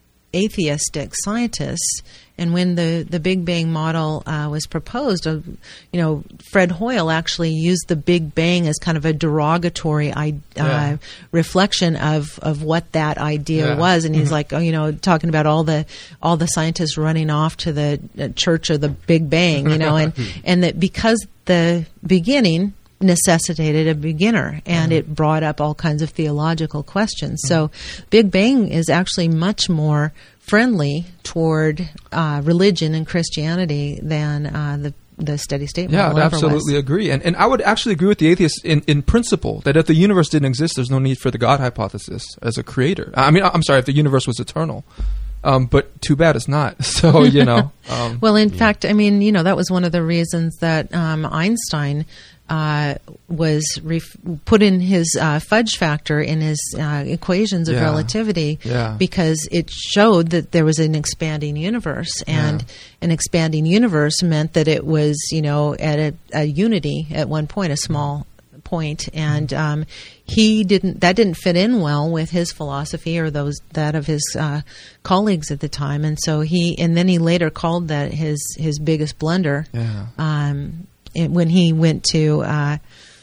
atheistic scientists. And when the, the Big Bang model uh, was proposed, uh, you know, Fred Hoyle actually used the Big Bang as kind of a derogatory uh, Yeah. reflection of, of what that idea Yeah. was. And he's Mhm. like, oh, you know, talking about all the all the scientists running off to the uh, church of the Big Bang, you know, and and that because the beginning necessitated a beginner, and it brought up all kinds of theological questions. So Big Bang is actually much more friendly toward uh, religion and Christianity than uh, the the steady state Yeah, model I'd ever absolutely was. agree. And and I would actually agree with the atheists in, in principle that if the universe didn't exist, there's no need for the God hypothesis as a creator. I mean, I'm sorry, if the universe was eternal. Um, but too bad it's not. So, you know. Um, Well, in fact, I mean, you know, that was one of the reasons that um, Einstein uh, was ref- put in his uh, fudge factor in his uh, equations of Yeah. relativity, Yeah. because it showed that there was an expanding universe, and Yeah. an expanding universe meant that it was, you know, at a, a unity at one point, a small point, and um, he didn't. That didn't fit in well with his philosophy or those that of his uh, colleagues at the time, and so he. And then he later called that his his biggest blunder. Yeah. Um, it, when he went to uh,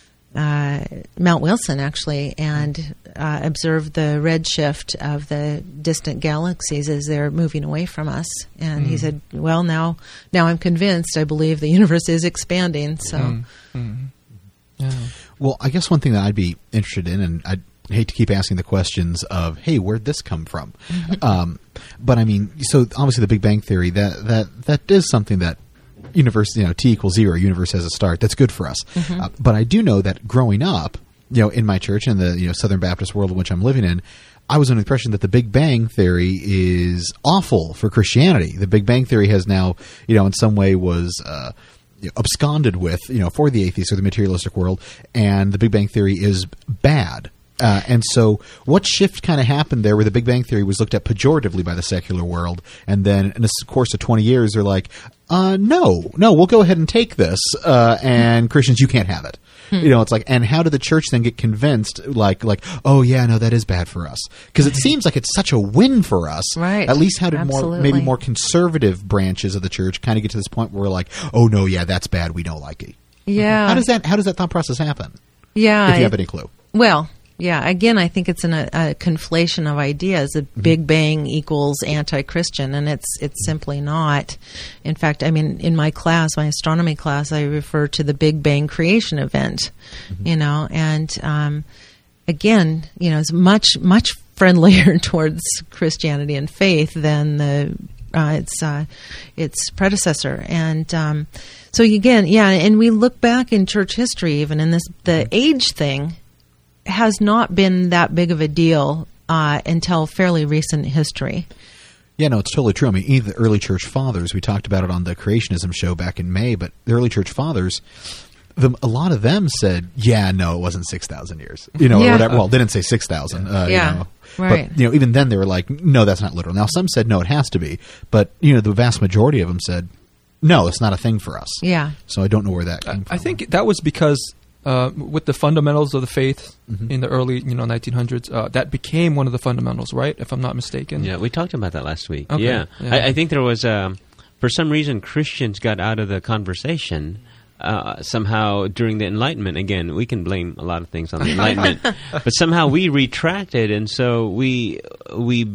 uh, Mount Wilson, actually, and uh, observed the redshift of the distant galaxies as they're moving away from us, and he Mm. said, "Well, now, now I'm convinced. I believe the universe is expanding." So. Mm. Mm. Yeah. Well, I guess one thing that I'd be interested in, and I'd hate to keep asking the questions of, hey, where'd this come from? um, but I mean, so obviously the Big Bang Theory, that, that, that is something that universe, you know, T equals zero, universe has a start. That's good for us. Mhm. Uh, but I do know that growing up, you know, in my church, in the, you know, Southern Baptist world in which I'm living in, I was under the impression that the Big Bang Theory is awful for Christianity. The Big Bang Theory has now, you know, in some way was uh, absconded with, you know, for the atheists or the materialistic world, and the Big Bang Theory is bad. Uh, and so what shift kind of happened there where the Big Bang Theory was looked at pejoratively by the secular world, and then in the course of twenty years they're like, uh, no, no, we'll go ahead and take this, uh, and Christians, you can't have it. Hmm. You know, it's like, and how did the church then get convinced, like, like, oh yeah, no, that is bad for us? Because it seems like it's such a win for us. Right. At least how did Absolutely. more, maybe more conservative branches of the church kind of get to this point where we're like, oh no, yeah, that's bad, we don't like it. Yeah. How does that, how does that thought process happen? Yeah. If you have it, any clue. Well, yeah, again, I think it's an, a, a conflation of ideas. A Mm-hmm. Big Bang equals anti-Christian, and it's it's simply not. In fact, I mean, in my class, my astronomy class, I refer to the Big Bang creation event, mm-hmm. you know, and um, again, you know, it's much, much friendlier towards Christianity and faith than the uh, its uh, its predecessor. And um, so again, yeah, and we look back in church history, even in this, the age thing has not been that big of a deal uh, until fairly recent history. Yeah, no, it's totally true. I mean, even the early church fathers, we talked about it on the creationism show back in May, but the early church fathers, the, a lot of them said, yeah, no, it wasn't six thousand years. You know, yeah. or whatever. Well, they didn't say six thousand. Uh, yeah, you know. right. But, you know, even then they were like, no, that's not literal. Now, some said, no, it has to be. But, you know, the vast majority of them said, no, it's not a thing for us. Yeah. So I don't know where that came from. I think that was because uh, with the fundamentals of the faith mm-hmm. in the early, you know, nineteen hundreds, uh, that became one of the fundamentals, right? If I'm not mistaken. Yeah, we talked about that last week. Okay. Yeah, yeah. I, I think there was, um, for some reason, Christians got out of the conversation uh, somehow during the Enlightenment. Again, we can blame a lot of things on the Enlightenment, but somehow we retracted, and so we we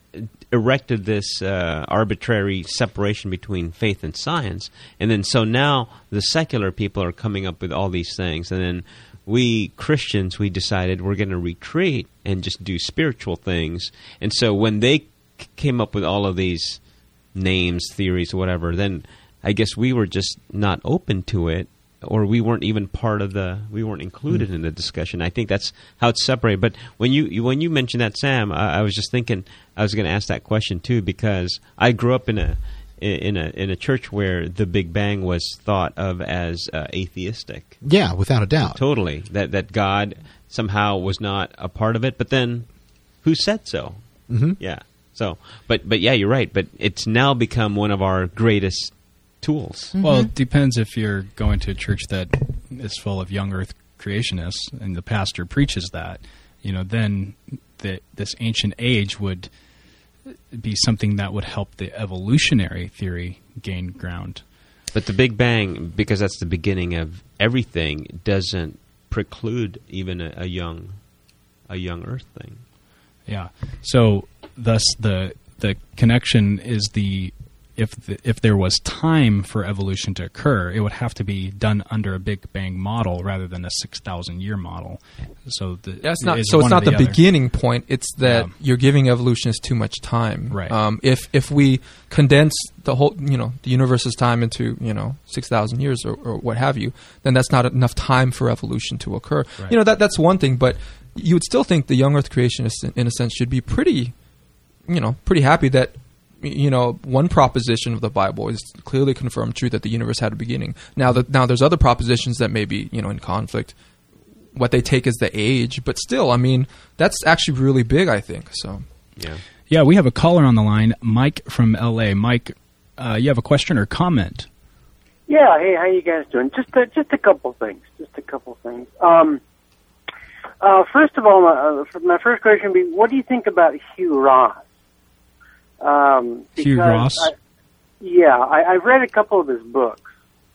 erected this uh, arbitrary separation between faith and science, and then so now the secular people are coming up with all these things, and then we Christians, we decided we're going to retreat and just do spiritual things. And so when they c- came up with all of these names, theories, whatever, then I guess we were just not open to it, or we weren't even part of the, we weren't included mm. in the discussion. I think that's how it's separated. But when you, you when you mentioned that, Sam, I, I was just thinking I was going to ask that question too, because I grew up in a in a in a church where the Big Bang was thought of as uh, atheistic. Yeah, without a doubt. Totally. That that God somehow was not a part of it. But then, who said so? Mm-hmm. Yeah. So, but but yeah, you're right. But it's now become one of our greatest tools. Mm-hmm. Well, it depends if you're going to a church that is full of young Earth creationists, and the pastor preaches that. You know, then the, this ancient age would be something that would help the evolutionary theory gain ground. But the Big Bang, because that's the beginning of everything, doesn't preclude even a, a young, a young Earth thing. Yeah. So, thus the the connection is the if the, if there was time for evolution to occur, it would have to be done under a Big Bang model rather than a six thousand year model. So the, that's not. it's so it's not the, the beginning point. It's that yeah. you're giving evolutionists too much time. Right. Um, if if we condense the whole, you know, the universe's time into, you know, six thousand years or, or what have you, then that's not enough time for evolution to occur. Right. You know, that that's one thing, but you would still think the young Earth creationists, in, in a sense, should be pretty, you know, pretty happy that, you know, one proposition of the Bible is clearly confirmed true, that the universe had a beginning. Now, the, now there's other propositions that may be, you know, in conflict. What they take as the age, but still, I mean, that's actually really big, I think. So, yeah, yeah. We have a caller on the line, Mike from L A. Mike, uh, you have a question or comment? Yeah. Hey, how you guys doing? Just a, just a couple things. Just a couple things. Um, uh, first of all, my, uh, my first question would be, what do you think about Hugh Ross? Um, Hugh Ross? I, yeah, I, I've read a couple of his books,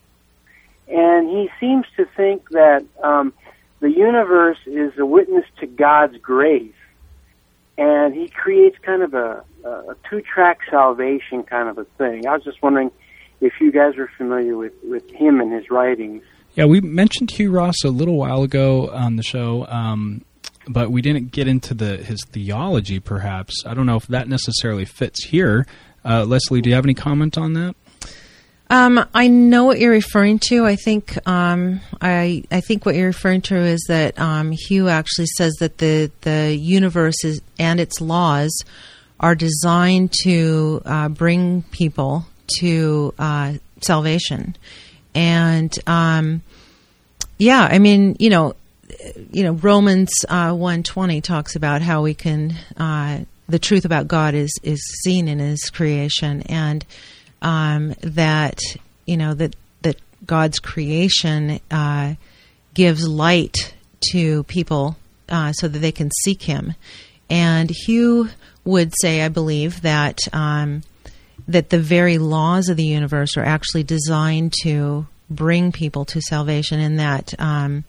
and he seems to think that um, the universe is a witness to God's grace, and he creates kind of a, a two-track salvation kind of a thing. I was just wondering if you guys were familiar with, with him and his writings. Yeah, we mentioned Hugh Ross a little while ago on the show, um, but we didn't get into the his theology, perhaps. I don't know if that necessarily fits here. Uh, Leslie, do you have any comment on that? Um, I know what you're referring to. I think um, I I think what you're referring to is that um, Hugh actually says that the the universe is, and its laws are designed to uh, bring people to uh, salvation, and um, yeah, I mean, you know, you know, Romans uh, one twenty talks about how we can uh, the truth about God is is seen in His creation, and Um, that you know that that God's creation uh, gives light to people uh, so that they can seek Him. And Hugh would say, I believe, that um, that the very laws of the universe are actually designed to bring people to salvation, and that um,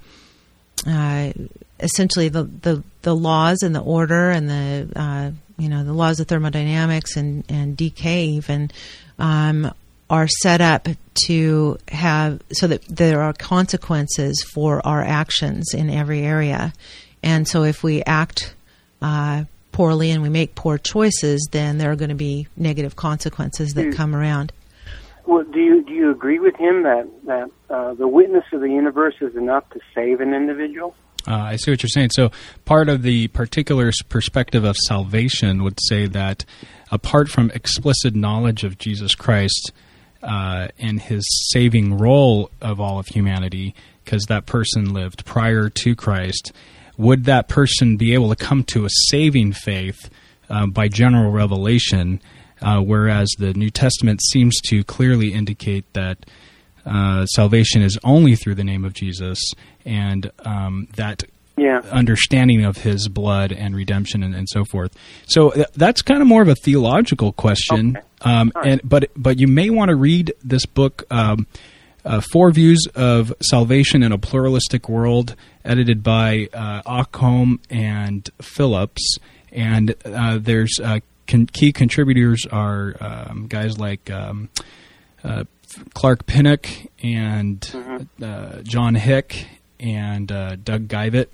uh, essentially the, the the laws and the order and the uh, you know the laws of thermodynamics and and decay even. Um, are set up to have so that there are consequences for our actions in every area, and so if we act uh, poorly and we make poor choices, then there are going to be negative consequences that do, come around. Well, do you do you agree with him that that uh, the witness of the universe is enough to save an individual? Uh, I see what you're saying. So part of the particular perspective of salvation would say that apart from explicit knowledge of Jesus Christ uh, and his saving role of all of humanity, because that person lived prior to Christ, would that person be able to come to a saving faith uh, by general revelation, uh, whereas the New Testament seems to clearly indicate that uh, salvation is only through the name of Jesus, and um, that yeah. understanding of his blood and redemption and, and so forth. So th- that's kind of more of a theological question. Okay. Um, right. and but but you may want to read this book, um, uh, Four Views of Salvation in a Pluralistic World, edited by uh, Occom and Phillips. And uh, there's uh, con- key contributors are um, guys like um, uh, Clark Pinnock and mm-hmm. uh, John Hick and uh, Doug Geivett.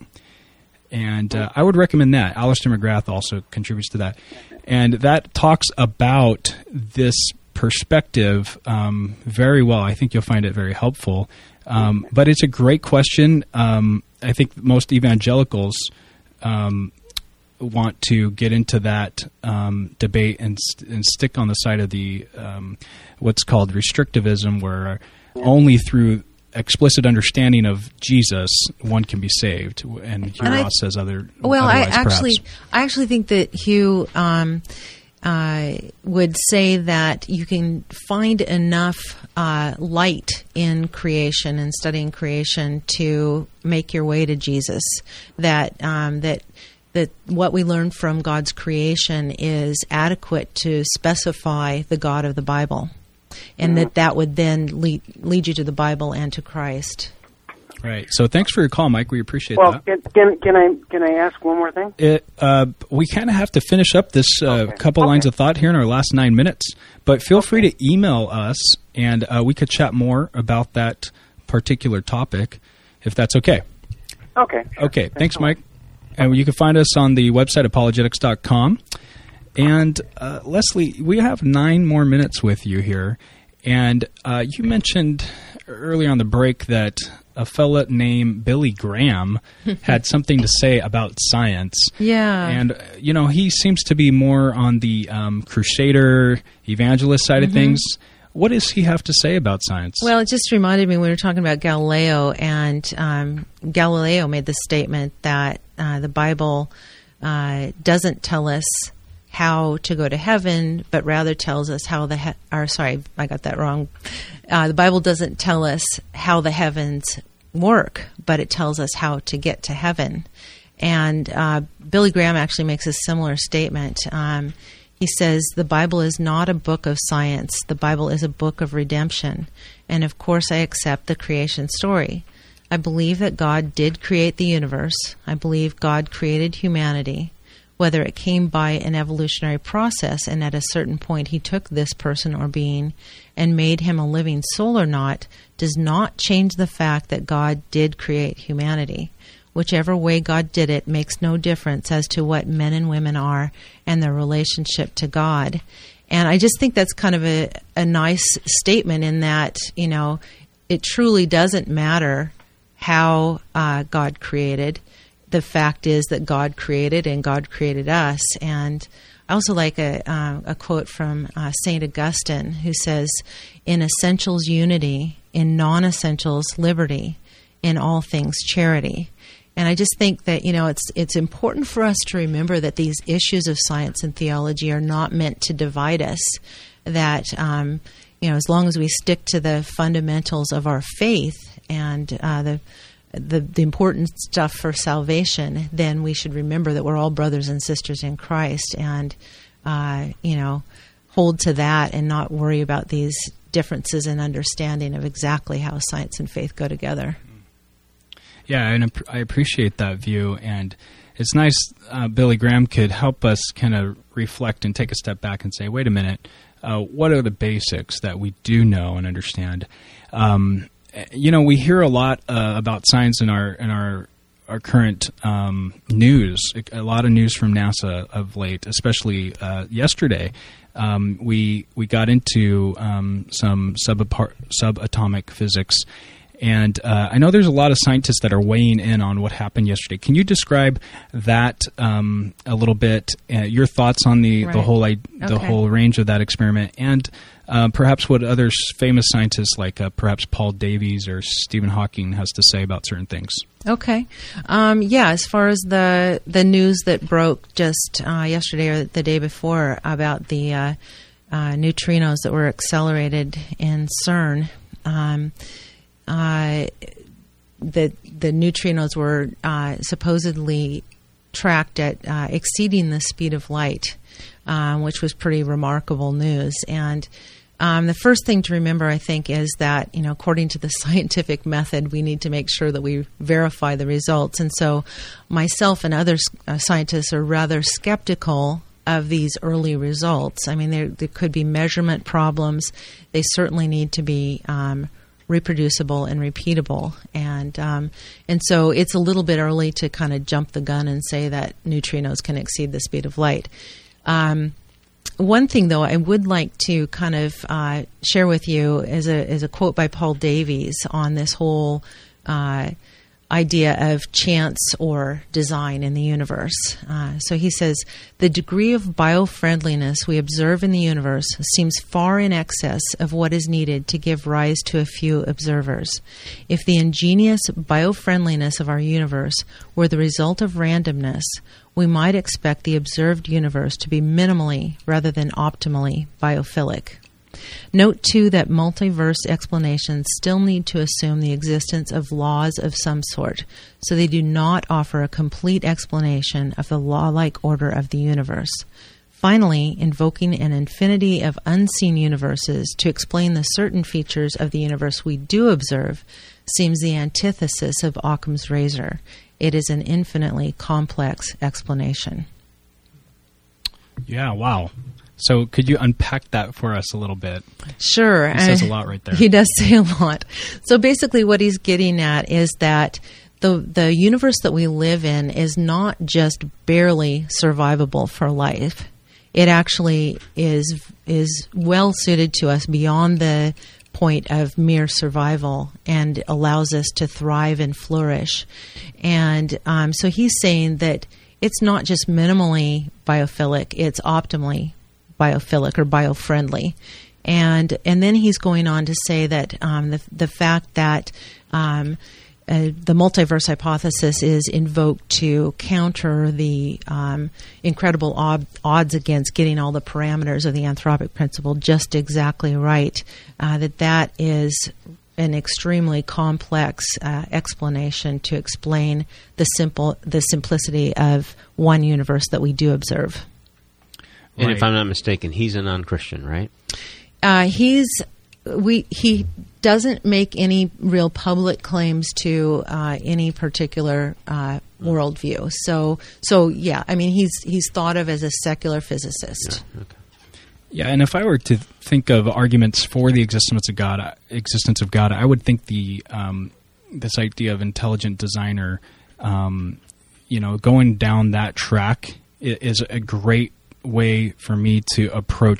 And uh, I would recommend that. Alistair McGrath also contributes to that. And that talks about this perspective um, very well. I think you'll find it very helpful. Um, but it's a great question. Um, I think most evangelicals um, want to get into that um, debate and, st- and stick on the side of the um, what's called restrictivism, where only through explicit understanding of Jesus one can be saved, and Hugh and I, Ross says other. Well, I actually, perhaps. I actually think that Hugh um, uh, would say that you can find enough uh, light in creation and studying creation to make your way to Jesus. That um, that. that what we learn from God's creation is adequate to specify the God of the Bible, and mm-hmm. that that would then lead, lead you to the Bible and to Christ. Right. So thanks for your call, Mike. We appreciate well, that. Well, can, can I can I ask one more thing? It, uh, we kind of have to finish up this uh, okay. couple okay. lines of thought here in our last nine minutes, but feel okay. free to email us, and uh, we could chat more about that particular topic, if that's okay. Okay. Sure. Okay. Thanks, thanks Mike. And you can find us on the website, apologetics dot com. And uh, Leslie, we have nine more minutes with you here. And uh, you mentioned earlier on the break that a fella named Billy Graham had something to say about science. Yeah. And, uh, you know, he seems to be more on the um, crusader, evangelist side mm-hmm. of things. What does he have to say about science? Well, it just reminded me when we were talking about Galileo, and um, Galileo made the statement that uh, the Bible uh, doesn't tell us how to go to heaven, but rather tells us how the he- or sorry, I got that wrong. Uh, the Bible doesn't tell us how the heavens work, but it tells us how to get to heaven. And uh, Billy Graham actually makes a similar statement. Um, He says, the Bible is not a book of science. The Bible is a book of redemption. And of course, I accept the creation story. I believe that God did create the universe. I believe God created humanity. Whether it came by an evolutionary process and at a certain point he took this person or being and made him a living soul or not, does not change the fact that God did create humanity. Whichever way God did it makes no difference as to what men and women are and their relationship to God. And I just think that's kind of a, a nice statement in that, you know, it truly doesn't matter how uh, God created. The fact is that God created and God created us. And I also like a, uh, a quote from uh, Saint Augustine, who says, "In essentials, unity; in non-essentials, liberty; in all things, charity." And I just think that, you know, it's it's important for us to remember that these issues of science and theology are not meant to divide us. That, um, you know, as long as we stick to the fundamentals of our faith and uh, the The, the important stuff for salvation, then we should remember that we're all brothers and sisters in Christ, and uh, you know, hold to that and not worry about these differences in understanding of exactly how science and faith go together. Yeah, and I appreciate that view, and it's nice uh, Billy Graham could help us kind of reflect and take a step back and say, wait a minute, uh, what are the basics that we do know and understand? Um, You know, we hear a lot uh, about science in our in our our current um, news. A lot of news from NASA of late, especially uh, yesterday. Um, we we got into um, some subapar- subatomic physics, and uh, I know there's a lot of scientists that are weighing in on what happened yesterday. Can you describe that um, a little bit? Uh, your thoughts on the Right. the whole I- the Okay. whole range of that experiment, and Uh, perhaps what other s- famous scientists like uh, perhaps Paul Davies or Stephen Hawking has to say about certain things. Okay. Um, yeah, as far as the the news that broke just uh, yesterday or the day before about the uh, uh, neutrinos that were accelerated in CERN, um, uh, the the neutrinos were uh, supposedly tracked at uh, exceeding the speed of light, um, which was pretty remarkable news. And Um, the first thing to remember, I think, is that, you know, according to the scientific method, we need to make sure that we verify the results. And so myself and other uh, scientists are rather skeptical of these early results. I mean, there, there could be measurement problems. They certainly need to be um, reproducible and repeatable. And um, and so it's a little bit early to kind of jump the gun and say that neutrinos can exceed the speed of light. Um One thing, though, I would like to kind of uh, share with you is a is a quote by Paul Davies on this whole uh, idea of chance or design in the universe. Uh, so he says, "The degree of biofriendliness we observe in the universe seems far in excess of what is needed to give rise to a few observers. If the ingenious biofriendliness of our universe were the result of randomness, we might expect the observed universe to be minimally rather than optimally biophilic. Note, too, that multiverse explanations still need to assume the existence of laws of some sort, so they do not offer a complete explanation of the law-like order of the universe. Finally, invoking an infinity of unseen universes to explain the certain features of the universe we do observe seems the antithesis of Occam's razor. It is an infinitely complex explanation." Yeah, wow. So could you unpack that for us a little bit? Sure. He says a lot right there. He does say a lot. So basically what he's getting at is that the the universe that we live in is not just barely survivable for life. It actually is is well suited to us beyond the point of mere survival and allows us to thrive and flourish. And um, so he's saying that it's not just minimally biophilic, it's optimally biophilic or biofriendly. And and then he's going on to say that um, the the fact that um, uh, the multiverse hypothesis is invoked to counter the um, incredible ob- odds against getting all the parameters of the anthropic principle just exactly right, uh, that that is an extremely complex uh, explanation to explain the simple the simplicity of one universe that we do observe. And Right. if I'm not mistaken, he's a non-Christian, right? Uh, he's we he doesn't make any real public claims to uh, any particular uh, worldview. So so yeah, I mean he's he's thought of as a secular physicist. Yeah, okay. Yeah, and if I were to think of arguments for the existence of God, existence of God, I would think the um, this idea of intelligent designer, um, you know, going down that track is a great way for me to approach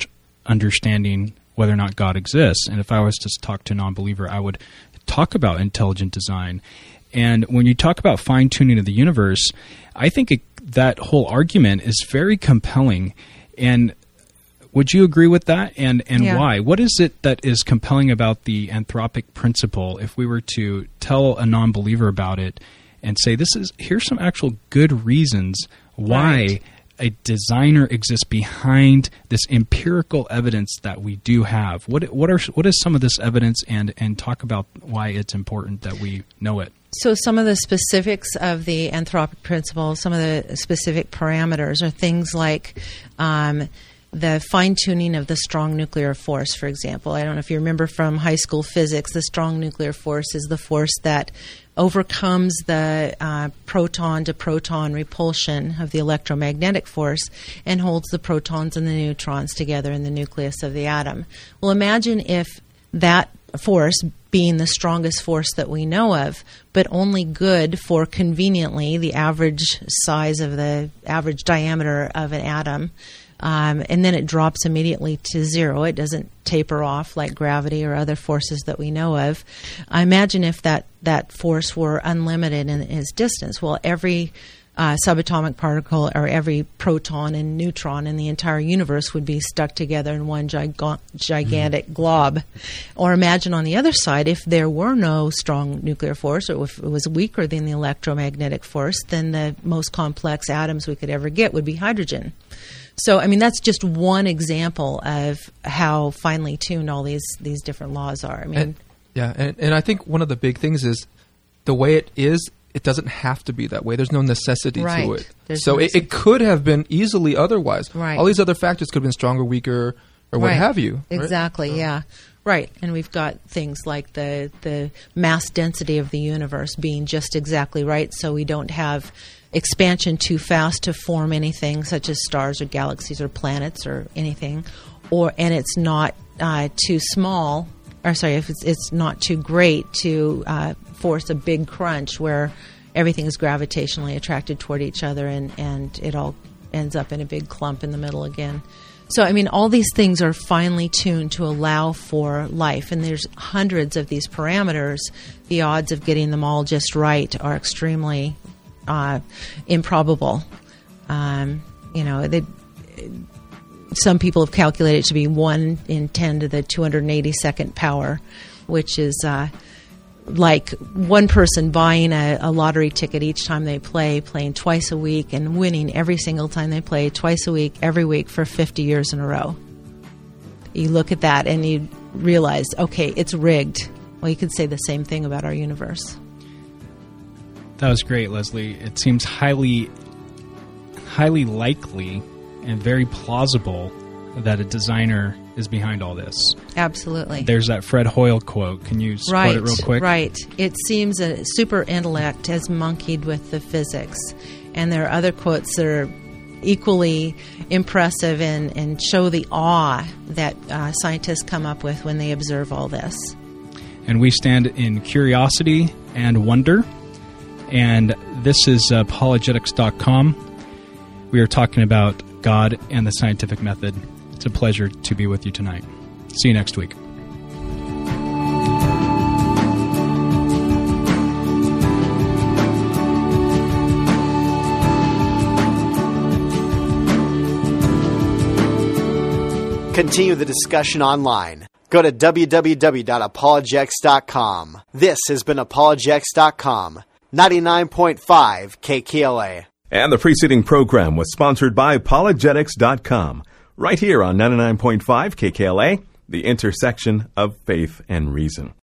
understanding whether or not God exists. And if I was to talk to a non-believer, I would talk about intelligent design. And when you talk about fine-tuning of the universe, I think it, that whole argument is very compelling. And would you agree with that? And and Yeah. why? What is it that is compelling about the anthropic principle? If we were to tell a non-believer about it and say, "This is here's some actual good reasons why Right. a designer exists behind this empirical evidence that we do have." What what are what is some of this evidence, and and talk about why it's important that we know it. So some of the specifics of the anthropic principle, some of the specific parameters are things like um, the fine-tuning of the strong nuclear force, for example. I don't know if you remember from high school physics, the strong nuclear force is the force that overcomes the uh, proton-to-proton repulsion of the electromagnetic force and holds the protons and the neutrons together in the nucleus of the atom. Well, imagine if that force being the strongest force that we know of, but only good for conveniently the average size of the average diameter of an atom. Um, and then it drops immediately to zero. It doesn't taper off like gravity or other forces that we know of. I imagine if that, that force were unlimited in its distance. Well, every uh, subatomic particle or every proton and neutron in the entire universe would be stuck together in one giga- gigantic mm-hmm. glob. Or imagine on the other side, if there were no strong nuclear force, or if it was weaker than the electromagnetic force, then the most complex atoms we could ever get would be hydrogen. So, I mean, that's just one example of how finely tuned all these, these different laws are. I mean, and, yeah, and, and I think one of the big things is the way it is, it doesn't have to be that way. There's no necessity right. to it. There's so no it, it could have been easily otherwise. Right. All these other factors could have been stronger, weaker, or what right. have you. Exactly, right? yeah. Right, and we've got things like the the mass density of the universe being just exactly right, so we don't have expansion too fast to form anything such as stars or galaxies or planets or anything, or and it's not uh, too small, or sorry, if it's, it's not too great to uh, force a big crunch where everything is gravitationally attracted toward each other and, and it all ends up in a big clump in the middle again. So, I mean, all these things are finely tuned to allow for life, and there's hundreds of these parameters. The odds of getting them all just right are extremely uh, improbable. Um, you know, they, some people have calculated it to be one in ten to the two hundred eighty-second power, which is uh, like one person buying a, a lottery ticket each time they play, playing twice a week, and winning every single time they play, twice a week, every week for fifty years in a row. You look at that and you realize, okay, it's rigged. Well, you could say the same thing about our universe. That was great, Leslie. It seems highly, highly likely and very plausible that a designer is behind all this. Absolutely. There's that Fred Hoyle quote. Can you quote right, it real quick? Right. It seems a super intellect has monkeyed with the physics. And there are other quotes that are equally impressive and, and show the awe that uh, scientists come up with when they observe all this. And we stand in curiosity and wonder. And this is apologetics dot com. We are talking about God and the scientific method. It's a pleasure to be with you tonight. See you next week. Continue the discussion online. Go to w w w dot apologetics dot com. This has been apologetics dot com, ninety-nine point five K K L A. And the preceding program was sponsored by apologetics dot com, right here on ninety-nine point five K K L A, the intersection of faith and reason.